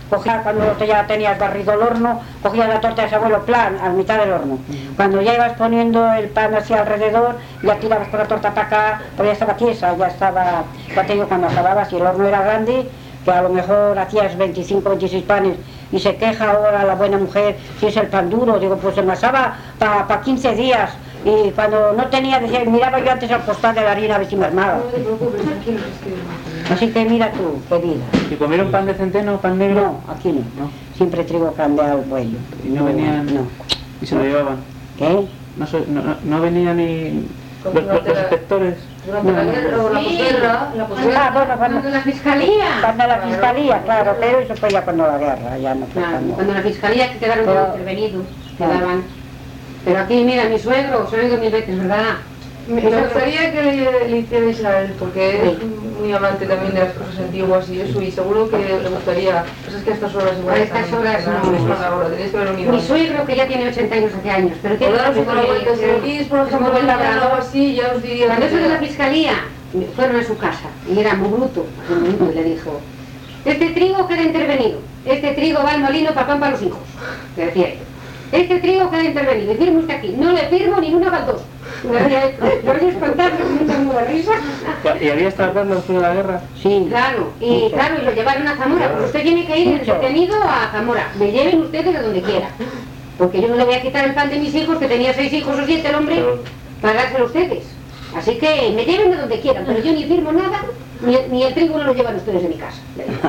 cogía cuando te- ya tenías barrido el horno, cogías la torta de ese abuelo plan, a mitad del horno. Cuando ya ibas poniendo el pan así alrededor, ya tirabas con la torta para acá, pero ya estaba tiesa, ya estaba, ya te digo, cuando acababas, y el horno era grande, que a lo mejor hacías veinticinco, veintiséis panes, y se queja ahora la buena mujer si es el pan duro, digo, pues se envasaba para pa quince días, y cuando no tenía, decía, miraba yo antes al costal de la harina a ver si me armaba. No te preocupes, tranquilo, es que... Así que mira tú, querida. ¿Y comieron pan de centeno, pan negro? No, aquí no. No. Siempre trigo cambiado al cuello. ¿Y no venían? No. ¿Y se lo llevaban? ¿Qué? No, se- no, no- no venían ni los, los- los inspectores. Durante la guerra o la Sí. posguerra, la posguerra... Ah, bueno, cuando, Cuando la fiscalía. cuando la fiscalía, claro, pero eso fue ya cuando la guerra, ya no fue Claro, cuando... cuando la fiscalía que quedaron Pero- como intervenidos, Claro. quedaban. Pero aquí, mira, mi suegro, os he oído mil veces, ¿verdad? Me me gustaría que le, le hicierais a él, porque es muy amante también de las cosas antiguas y eso, y seguro que le gustaría... Pues es que a estas horas igual... A estas están- horas están- no. es una hora, tenéis que haber unido. Mi suegro, que ya tiene ochenta años hace años, pero tiene... O daros una vuelta, si venís, por ejemplo, como el en la mañana o labrador. así, ya os diría... Cuando que- eso de la fiscalía, fueron a su casa, y era muy bruto, muy bruto, y le dijo, este trigo queda intervenido, este trigo va al molino para pan para los hijos, le decía él. Este trigo queda intervenido, y firme usted aquí, no le firmo ni una para dos. Me había- lo había espantado, me mucha risa. ¿Y había estado Carlos después de la guerra? Sí, Claro, y Mucho. claro, y lo llevaron a Zamora, pues usted tiene que ir Mucho. detenido a Zamora, me lleven ustedes a donde quiera. Porque yo no le voy a quitar el pan de mis hijos, que tenía seis hijos o siete el hombre, para dárselo a ustedes. Así que me lleven a donde quieran, pero yo ni firmo nada, ni, ni el trigo no lo llevan ustedes de mi casa.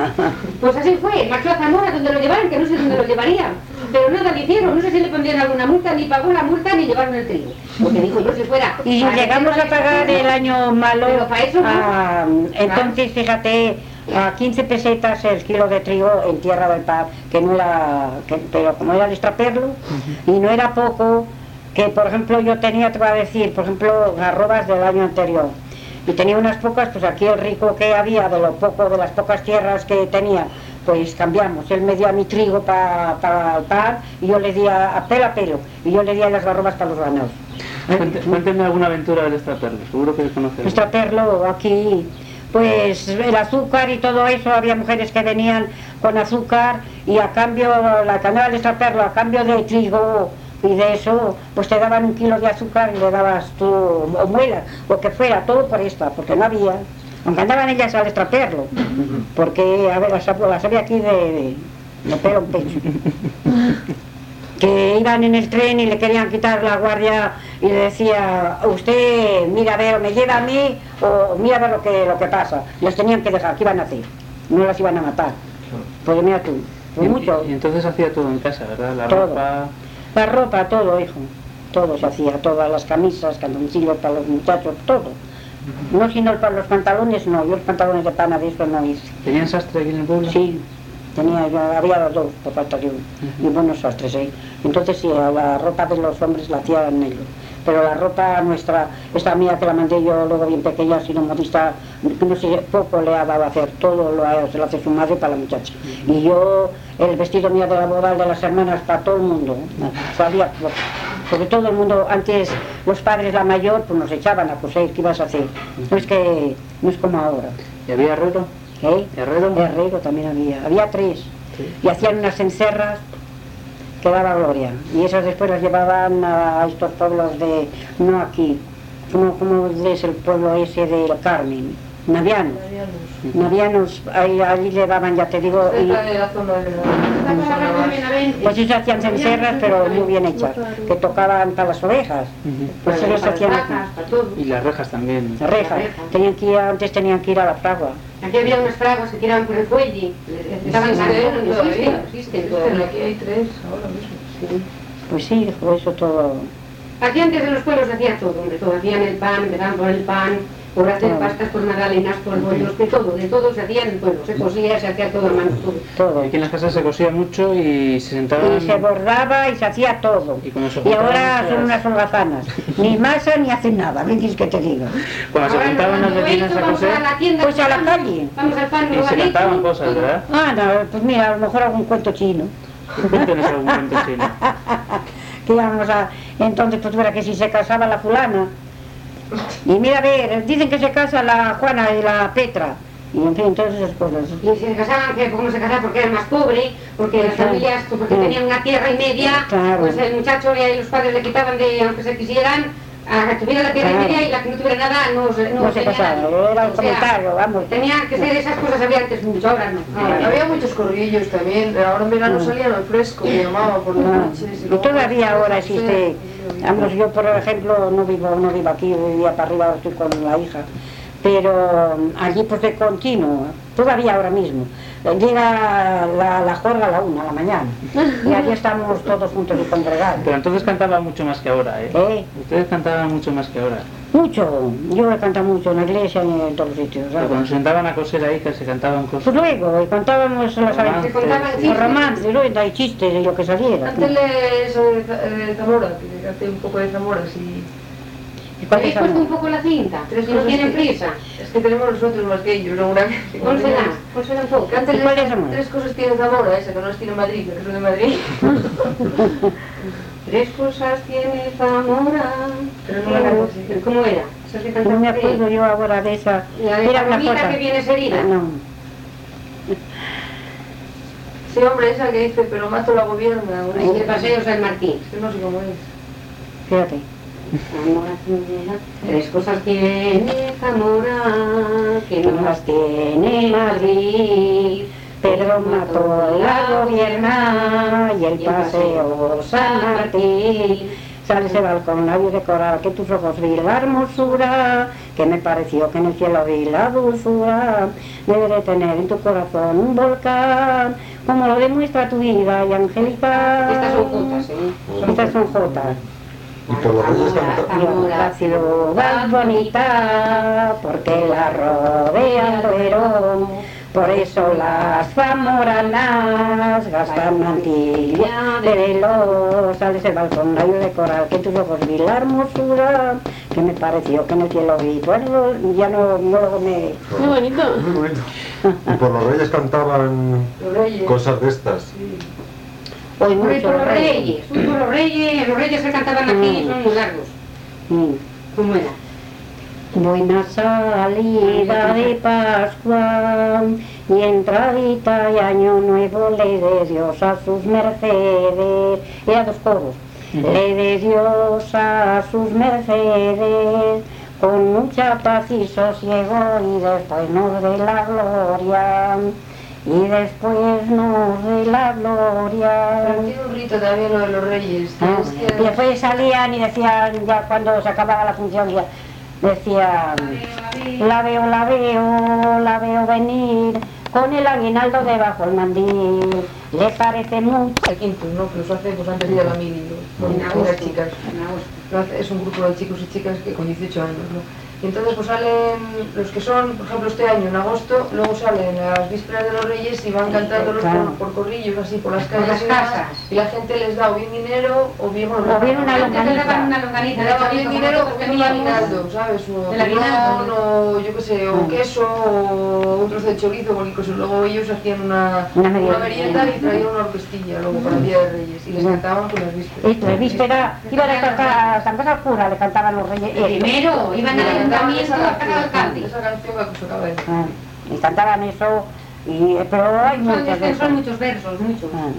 Pues así fue, marchó a Zamora donde lo llevaron, que no sé dónde lo llevarían. Pero nada le hicieron, no sé si le pondrían alguna multa, ni pagó la multa, ni llevaron el trigo. Porque dijo yo si fuera... y para llegamos que a pagar el año malo, Pero para eso no. a- entonces fíjate, a quince pesetas el kilo de trigo en Tierra del Paz, que no era, que- pero como era el extraperlo, y no era poco, que por ejemplo yo tenía, te voy a decir, por ejemplo, garrobas del año anterior, y tenía unas pocas, pues aquí el rico que había, de lo poco, de las pocas tierras que tenía, pues cambiamos, él me dio a mi trigo para el pan, y yo le di a, a pelo a pelo, y yo le di a las garrobas para los ganados. Cuente- Cuéntenme alguna aventura del extraperlo, seguro que conocen. Extraperlo aquí, pues el azúcar y todo eso, había mujeres que venían con azúcar y a cambio, la canela del extraperlo, a cambio de trigo y de eso, pues te daban un kilo de azúcar y le dabas tú, o muelas, o que fuera, todo por esta, porque no había, aunque andaban ellas al extraperlo, porque, a ver, las, las había aquí de, de, de pelo en pecho. Que iban en el tren y le querían quitar la guardia y le decía, usted mira a ver, o me lleva a mí o mira a ver lo que, lo que pasa. Les tenían que dejar, ¿qué iban a hacer? No las iban a matar. Pues mira tú, pues Y- mucho. Y, entonces hacía todo en casa, ¿verdad? La Todo. ropa... La ropa, todo, hijo. Todo se hacía, todas las camisas, calzoncillos para los muchachos, todo. No sino para los pantalones, no, yo los pantalones de pana de eso no hice. ¿Tenían sastre aquí en el pueblo? Sí, tenía, yo, había los dos, por falta de uno, y buenos sastres, ¿eh? Entonces sí, la ropa de los hombres la hacían ellos, pero la ropa nuestra, esta mía que la mandé yo luego bien pequeña, sino modista, no sé, poco le ha dado a hacer, todo lo ha, se lo hace su madre para la muchacha. Y yo, el vestido mío de la boda de las hermanas para todo el mundo, ¿no? Sabía, porque todo el mundo, antes los padres, la mayor, pues nos echaban a coser, ¿qué ibas a hacer? No es que, no es como ahora. ¿Y había herrero? ¿Eh? ¿Herrero? Herrero también había, había tres, y hacían unas encerras que daba gloria, y esas después las llevaban a estos pueblos de, no aquí, como, como es el pueblo ese del Carmen, Navianos, Navianos, ahí, allí llevaban, ya te digo, y, Cerca de la zona de la... pues ellos hacían cencerras, pero muy bien hechas, que tocaban para las ovejas, Ujú. pues ellos hacían aquí, para todo. Y las rejas también. las rejas, tenían que ir, antes tenían que ir a la fragua. Aquí había unas fraguas que tiraban por el cuello, estaban Existen, existen, todavía. existen, Existen, existen. aquí hay tres ahora mismo. Pues sí, hijo, eso todo. Aquí antes en los pueblos se hacía todo, hombre, todo, hacían el pan, empezaban por el pan, por hacer Todo. pastas, por magdalenas, por bollos, de todo, de todo se hacía en el pueblo, se cosía, se hacía todo a mano, todo. todo. Aquí en las casas se cosía mucho y se sentaban... Y se bordaba y se hacía todo. Y cuando se Y ahora juntaban, son unas holgazanas. Ni masa ni hacen nada, ¿ven qué te digo? Cuando se Ahora juntaban las nos vecinas a vamos coser a la tienda, Pues a la calle. vamos al pan, y se globalito, cantaban cosas, ¿verdad? Ah, no, pues mira, a lo mejor algún cuento chino. Cuéntenos algún cuento chino. Que íbamos a... Entonces, pues mira, que si se casaba la fulana. Y mira, a ver, dicen que se casa la Juana y la Petra. y en fin, todas esas cosas. Y se casaban, que como se casaban porque eran más pobres, porque las Claro. familias, porque tenían una tierra y media, Claro. pues el muchacho y los padres le quitaban de, aunque se quisieran, a que tuviera la tierra Claro. y media y la que no tuviera nada no, se- no, No se tenía casaba, nadie. era un O sea, comentario, vamos. Tenían que ser esas cosas, había antes mucho, ahora no. Ahora, Había muchos corrillos también, ahora en verano salían al fresco, me llamaban por las Ah, noches. y luego todavía por las ahora noches, existe, sí. vamos, yo por ejemplo no vivo, no vivo aquí, vivía para arriba, estoy con la hija, pero allí pues de continuo, todavía ahora mismo, llega la, la juerga a la una, a la mañana, y allí estamos todos juntos y congregados. Pero entonces cantaba mucho más que ahora, ¿eh? ¿Eh? Ustedes cantaban mucho más que ahora. Mucho, yo he cantado mucho en la iglesia y en todos los sitios, Pero cuando ¿sabes? se sentaban a coser ahí, que se cantaban Pues cosas. luego, y contábamos las Romances, aventuras, contaban sí. los romances, luego hay chistes y lo que saliera. Antes le eso de, Za- de Zamora, que canté un poco de Zamora, sí. ¿Y cuál ¿Habéis es puesto un amor? poco la cinta? Tres Si no cosas tienen que- prisa. Es que tenemos nosotros más que ellos, seguramente. Pónsela, pónsela un poco. Cántale ¿Y cuál es, amor? tres cosas tiene Zamora, esa que no las tiene Madrid, que son de Madrid. Tres cosas tiene Zamora. Pero no la canto así. ¿Cómo era? Esa que No cantaba me usted. acuerdo yo ahora de esa. La de Era una Palomita cosa. que viene serida. No. Sí, hombre, esa que dice, pero mato la gobierna. una Ahí el cosa- paseo San Martín. Es que no sé cómo es. Fíjate. Zamora, Zamora, tres cosas tiene Zamora que no las tiene Madrid, pero mató la gobierna y el paseo San Martín. Sale ese balcón, labio de coral, que tus ojos vi la hermosura, que me pareció que en el cielo vi la dulzura. Debe de tener en tu corazón un volcán, como lo demuestra tu vida y angelical. Estas son jotas, ¿eh? Estas son jotas. Y por los reyes cantaban. La ciudad bonita, porque la rodea el Duero, por eso las zamoranas gastan mantilla de velo. Sales el balcón, rayo de coral, que tus ojos vi la hermosura, que me pareció que en el cielo vi. Bueno, ya no, no me... Muy bonito. Muy bonito. Y por los reyes cantaban Los reyes. cosas de estas. Sí. Hoy Uy, por mucho los reyes, uy, por los reyes, los reyes que cantaban aquí son muy largos. Mm. ¿Cómo era? Buena salida de Pascua y entradita y año nuevo le dé Dios a sus mercedes. Era dos coros. Le dé Dios a sus mercedes con mucha paz y sosiego y después nos dé la gloria. Y después nos dé la gloria. Pero tiene un rito también lo de los reyes. Ah, Tienes que- y después salían y decían, ya cuando se acababa la función, ya decían, la veo, la veo, la veo venir, con el aguinaldo debajo el mandil, le parece mucho. El quinto, ¿no? Que los hace pues, antes de ir a la mili, ¿no? En Con las agosto. chicas. En agosto. Lo hace- es un grupo de chicos y chicas que con dieciocho años, ¿no? Y entonces pues salen los que son, por ejemplo este año en agosto, luego salen las vísperas de los reyes y van cantándolos Claro. por, por corrillos así por las Por calles las y demás, casas. y la gente les da o bien dinero o bien, bueno, O bien una Antes le longaniza. daban una longanita, le daba bien como dinero nosotros o bien un teníamos. aguinaldo, ¿sabes? O El aguinaldo. jamón, o yo qué sé, o Mm. queso, o un trozo de chorizo, cualquier cosa. Luego ellos hacían una, Una merienda. una merienda y traían una orquestilla luego para el Día de Reyes y les Mm. cantaban con las vísperas. Esto, de víspera, iban a tocar a San Casa Pura, le cantaban los reyes. El primero, iban al Cantaban ayuntamiento esa a sacar al canción, alcalde. esa canción que se acaba de Ah, y cantaban eso, y, pero hay Son, muchos de es que esos. son muchos versos, muchos. Ah,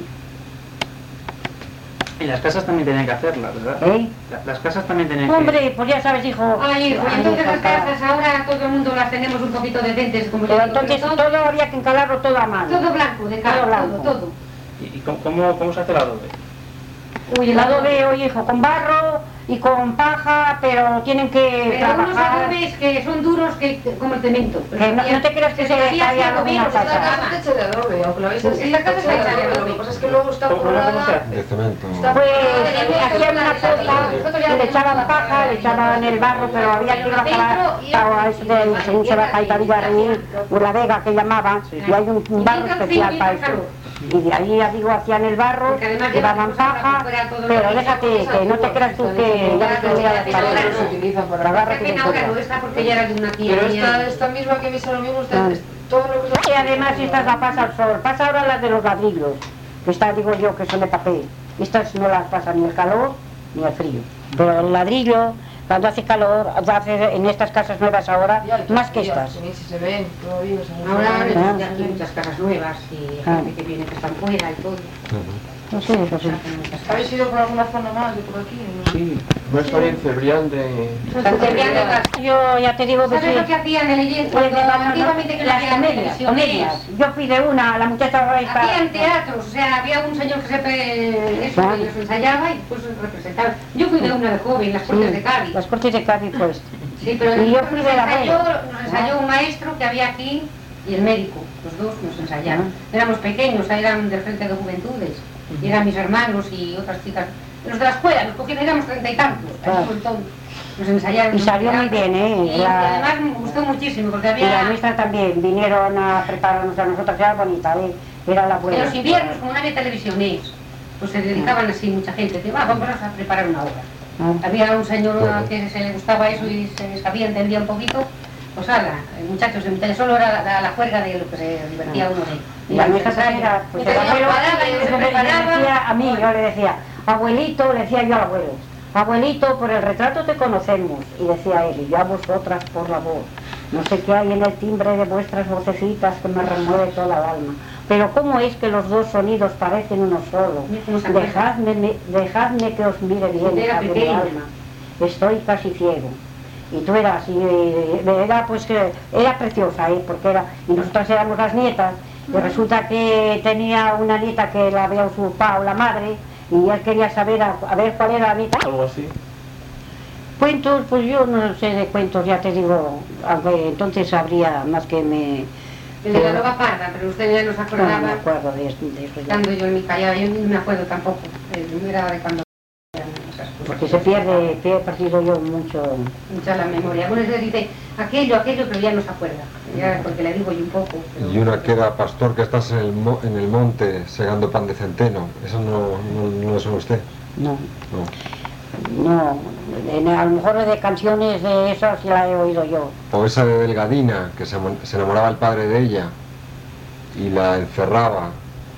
Y las casas también tenían que hacerlas, ¿verdad? ¿eh? La- Las casas también tenían que... Hombre, pues ya sabes, hijo. Ay, hijo, y a mí entonces me las faltaba. casas ahora todo el mundo las tenemos un poquito decentes, como yo Pero digo, entonces pero todo había que encalarlo todo a mano. todo blanco, de Todo cara, todo, blanco. todo. ¿Y y cómo, cómo, cómo se hace el adobe? Uy, el adobe, oye, hijo, con barro y con paja, pero tienen que Pero unos trabajar. adobes que son duros que, como el cemento. Que no- no te creas que se todavía cae hacía alguna gobierno, casa. se Esta casa sacaba. está hecha de adobe, aunque la veis así, Esta casa está hecha de Lo adobe. que pasa es que luego está ¿Cómo, cómo, cómo se forrada. hace? De cemento. Está Pues forrada. hacían una puerta, le echaban paja, le echaban el barro, pero había que bajar a eso de según se baja y Villarreal, o la Vega que llamaban, y hay un, un barro especial para eso. Y de ahí, ya digo, hacían el barro, Porque además llevaban llevan cosas para paja, recuperar todo lo pero que déjate, que no te creas tú que ya ves que voy a las Ahora paredes. se utiliza para- La barra Qué que pena te ahora no toca. está porque ya era de una tía Pero mía. esta, esta misma que veis ahora mismo, está, Ah. es todo lo que Y además estas la pasa al sol, pasa ahora las de los ladrillos, que estas digo yo que son de papel. Estas no las pasa ni el calor ni el frío. Pero el ladrillo, Cuando hace calor, hace en estas casas nuevas ahora, más que estas. Sí, sí se ven, todavía no se ven. Ahora Ah. hay aquí muchas casas nuevas y Ah. gente que viene que están fuera y todo. No sé, eso sí. ¿Habéis ido por alguna zona más de por aquí? ¿No? Sí, una experiencia brillante. San Cebrián de las- Yo ya te digo que ¿Sabes sí. lo que hacían en el Pues, cuando no, no, no, antiguamente que no las había comedias, televisiones? comedias. Yo fui de una, la muchacha Raiza. Hacían teatros, o sea, había un señor que se pe- eso, Claro. que los ensayaba y pues representaba. Yo fui de una de joven, las Cortes de Cádiz. Las Cortes de Cádiz, pues. Sí, pero Y yo nos fui de la ensayó, Vega. nos ensayó un maestro que había aquí y el médico, los dos nos ensayaron. Ah. Éramos pequeños, eran del Frente de Juventudes, y eran mis hermanos y otras chicas. Los de la escuela, nos cogieron, éramos treinta y tantos, Claro. un montón. Nos ensayaron. Y salió muy bien, ¿eh? Y, La- y además me gustó muchísimo, porque Y la había... nuestra también, vinieron a prepararnos a nosotros, era bonita, ¿eh? Era la En buena. los inviernos, como no había televisiones, pues se dedicaban así mucha gente, decía, va, vamos a preparar una obra. Ah. Había un señor Bueno. que se le gustaba eso y se sabía, entendía un poquito, pues ala, muchachos, muchachos, solo era la, la juerga de lo que se divertía uno de. Y la nuestra también era, pues el Entonces, abuelo, paraba y le- se le- le preparaba. decía a mí, yo le decía, abuelito, le decía yo al abuelo, abuelito, por el retrato te conocemos, y decía él, y yo a vosotras por la voz, no sé qué hay en el timbre de vuestras vocecitas que me remueve toda el alma, pero cómo es que los dos sonidos parecen uno solo, Mira cómo se acuerda. dejadme, me- dejadme que os mire bien, Era hija de mi pequeña. alma, estoy casi ciego. Y tú eras, y eh, era pues que era preciosa, ¿eh? Porque era, y nosotras éramos las nietas, y resulta que tenía una nieta que la había usurpado la madre, y él quería saber a, a ver cuál era la nieta. Algo así. Cuentos, pues yo no sé de cuentos, ya te digo, aunque entonces habría más que me... El de la loba parda, pero usted ya no se No, acordaba, me acuerdo de, eso- de eso ya. estando yo en mi callada, yo no me acuerdo tampoco, eh, no era de cuando eran esas cosas. Porque se pierde, he perdido yo mucho... Mucha la memoria. Algunas veces dice aquello, aquello, pero ya no se acuerda, ya porque le digo yo un poco. pero- Y una que era pastor que estás en el, mo- en el monte segando pan de centeno. Eso no, no, no lo sabe usted. No, No. no, en- a lo mejor de canciones de esas la he oído yo. O esa de Delgadina, que se, amo- se enamoraba el padre de ella y la encerraba.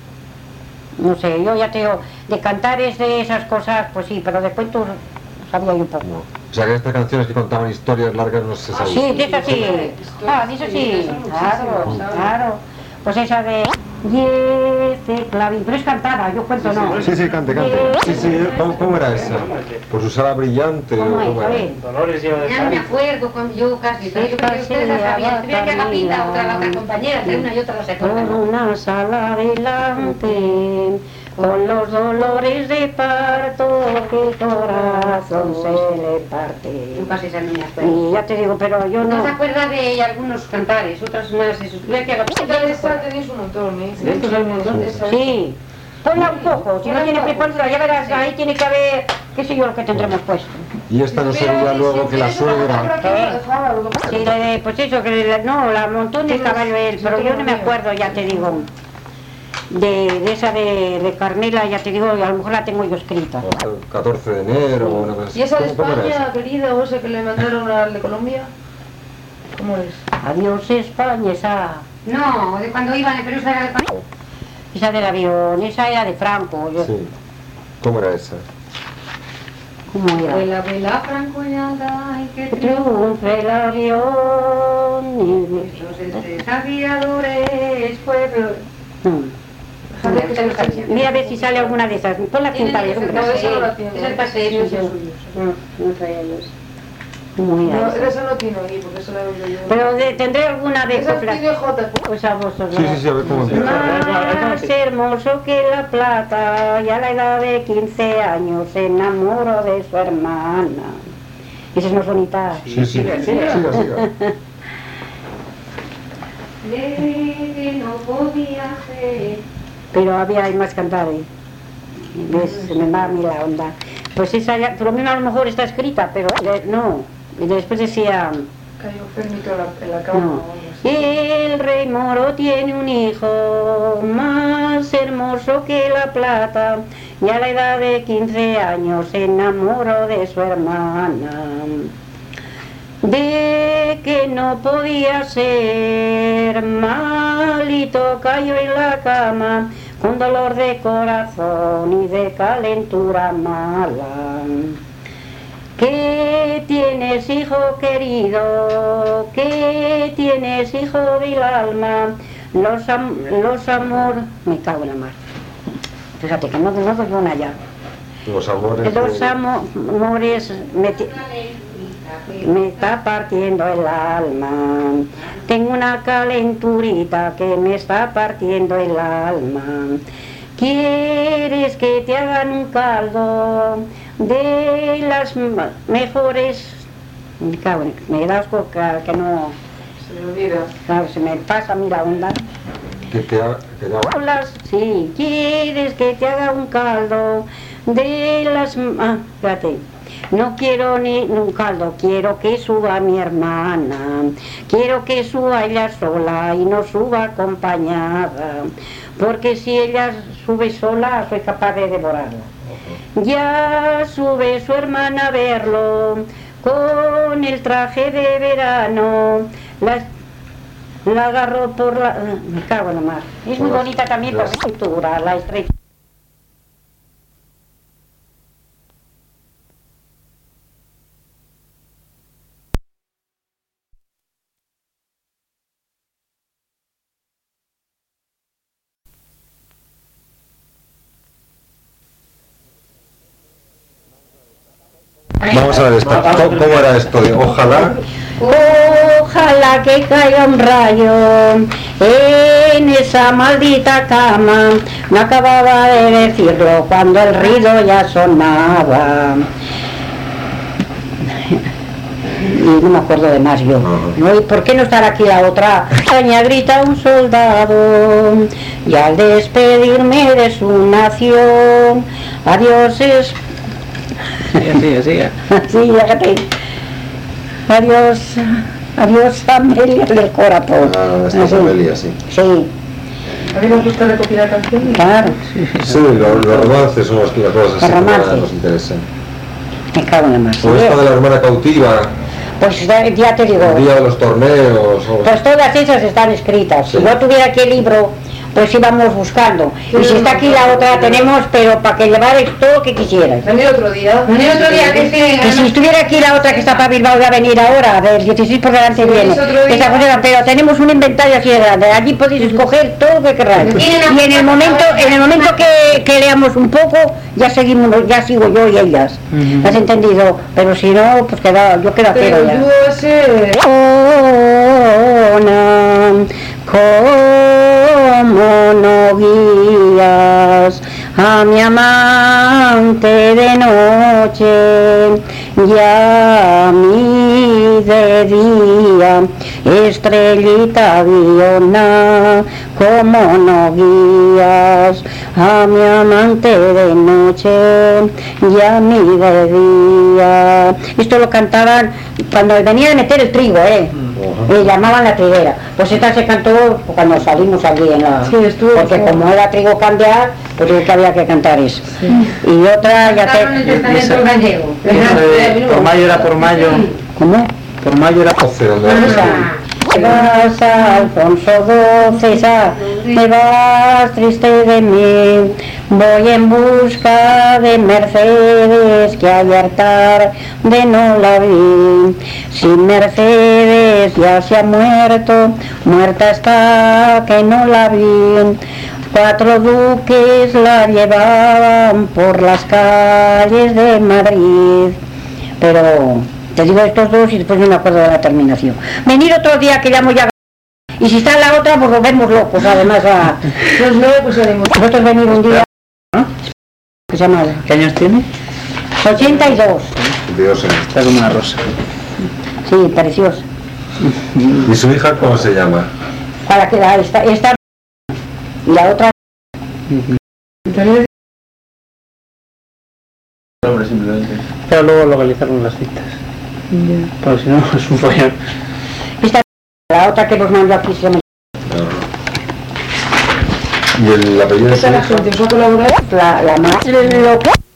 No sé, yo ya te digo, de cantares de esas cosas, pues sí, pero de cuentos sabía yo un poco. No. O sea que estas canciones que contaban historias largas no se sabía. Sí, de esas sí. Ah, de esas sí, claro, claro. Pues esa de... Y ese clavín, pero es cantada, yo cuento no. Sí, sí, cante, cante. Sí, sí, ¿cómo, cómo era esa? Por su sala brillante. ¿Cómo es? ¿cómo A era? ver. Dolores lleva de Ya no me Cádiz. acuerdo, con, yo casi, pero yo creo que ustedes la sabían. Primero que haga pinta, otra la otra compañera, entre una y otra la se Por acuerdan. una sala adelante, con los dolores de parto, que corazón se le Yo parte. casi esa no me acuerdo. Y ya te digo, pero yo No no... se acuerda de algunos cantares, otras más, eso. Primero que haga pinta, De esa tenéis un montón, ¿eh? De estos hay un montón. De esa- Sí, ponla un poco, si no tiene preparación, ya verás, ahí tiene que haber, qué sé yo, lo que tendremos puesto. Y esta no sería luego que la suegra. Sí, le- pues eso, que le- no, la montó en el caballo él, pero yo no me acuerdo, ya te digo, de, de esa de, de Carmela, ya te digo, a lo mejor la tengo yo escrita. El catorce de enero o una cosa así. ¿Y esa de ¿Cómo- cómo era España, esa? querida, o esa que le mandaron al de Colombia? ¿Cómo es? Adiós España, esa, No, de cuando iban, pero esa era de cuando... esa del avión, esa era de Franco, yo, Sí. ¿Cómo era esa? ¿cómo era? Vuela, vuela, Franco y anda, y que Que triunfe el avión, y- triunfos entre aviadores, pueblos... no. Déjame que te lo está diciendo. Mira a ver si sale alguna de esas, pon la cinta de Es el hombre. No, esa paseo, no la tiene. es el paseo, Sí, eso sí, es sí. suyo. No, no traía yo eso. ¿Cómo era No, esa? esa no tiene aquí, porque esa la he oído yo. Pero de- tendré alguna de Esa coplas. tiene J. Pues a vosotros. Sí, sí, sí, a ver cómo empieza. Más hermoso que la plata, y a la edad de quince años se enamoró de su hermana. Esa es más bonita. Sí, sí, siga, siga. De que no podía ser. Pero había hay más cantares. ¿Ves? Se me va a mí la onda. Pues esa ya, por lo menos a lo mejor está escrita, pero eh, no. Y después decía, Cayó enfermito en la, en la cama. no. o algo así. El rey moro tiene un hijo más hermoso que la plata, y a la edad de quince años se enamoró de su hermana. De que no podía ser, malito cayó en la cama, con dolor de corazón y de calentura mala. ¿Qué tienes, hijo querido? ¿Qué tienes, hijo del alma? Los, am los amor... Me cago en la mar. Fíjate que no, no doy una ya. Los amores... Los de... amo amores... Me, me está partiendo el alma. Tengo una calenturita que me está partiendo el alma. ¿Quieres que te hagan un caldo de las mejores? Me cago en... Me da asco que, que no... Se me olvida. Claro, se me pasa a mí la onda. Que te ha... Que te ha... Las, sí, ¿quieres que te haga un caldo de las... Ah, espérate. No quiero ni un caldo, quiero que suba mi hermana. Quiero que suba ella sola y no suba acompañada. Porque si ella sube sola, soy capaz de devorarla. Ya sube su hermana a verlo, con el traje de verano. La, la agarró por la... Me cago en la mar. Es muy bonita también por la pintura, la estrella. Vamos a ver esto. ¿Cómo, cómo era esto? De ojalá... Ojalá que caiga un rayo en esa maldita cama. No acababa de decirlo cuando el ruido ya sonaba. Y no me acuerdo de más yo. ¿No? ¿Y por qué no estar aquí la otra? Caña grita un soldado y al despedirme de su nación, adiós es... Sí, así, así. Sí, fíjate. Adiós, adiós Amelia del corazón. Ah, esta es Amelia, sí. Sí. A mí me gusta recopilar canciones. Claro. Sí, los, los romances son los que las cosas así que más romances. nos interesan. Me cago en la más. O esta de la hermana cautiva, Pues ya te digo, el día de los torneos, o... pues todas esas están escritas. Sí. Si yo tuviera aquí el libro, pues íbamos buscando. Y si está aquí la otra, tenemos, pero para que llevarais todo lo que quisierais. Venir otro día. Venir otro día, que Que si se... estuviera aquí la otra que está para Bilbao, va a venir ahora, del dieciséis por delante Sí, viene. es otro día. Esa cosa, pero tenemos un inventario así de grande, allí podéis escoger todo lo que queráis. Y en el momento, en el momento que, que leamos un poco, ya seguimos, ya sigo yo y ellas. Ujú. ¿Has entendido? Pero si no, pues queda, yo quedo a Pero cero el ya. dúo ese... Cómo no guías a mi amante de noche y a mí de día, estrellita guiona, cómo no guías a mi amante de noche y a mí de día. Esto lo cantaban cuando venía a meter el trigo, ¿eh? Y llamaban la triguera. Pues esta se cantó cuando salimos allí en la... Sí, estuvo porque como- como era trigo cambiar, pues yo que había que cantar eso. Y otra ya Cantaron el te... testamento gallego. Esa de por mayo era por mayo. ¿Cómo? Por mayo era... doce, donde Te vas, Alfonso doce, te vas triste de mí. Voy en busca de Mercedes, que ayer tarde no la vi. Si Mercedes ya se ha muerto, muerta está que no la vi. Cuatro duques la llevaban por las calles de Madrid. Pero te digo estos dos y después no me acuerdo de la terminación. Venir otro día que llamo ya. Y si está la otra, pues nos vemos locos, además. A... Pues luego pues haremos. Vosotros venir un día. ¿No? ¿Qué se llama? ¿Qué años tiene? ochenta y dos. Dios, eh. Está como una rosa. Sí, preciosa. ¿Y su hija cómo se llama? Para que la esta, esta y la otra. Nombre simplemente. Pero luego localizaron las citas. Porque si no es un follón. Esta, la otra que nos mandó aquí se llama. ¿Y el apellido de su Esa la hija? gente os ha colaborado. La, la más loca.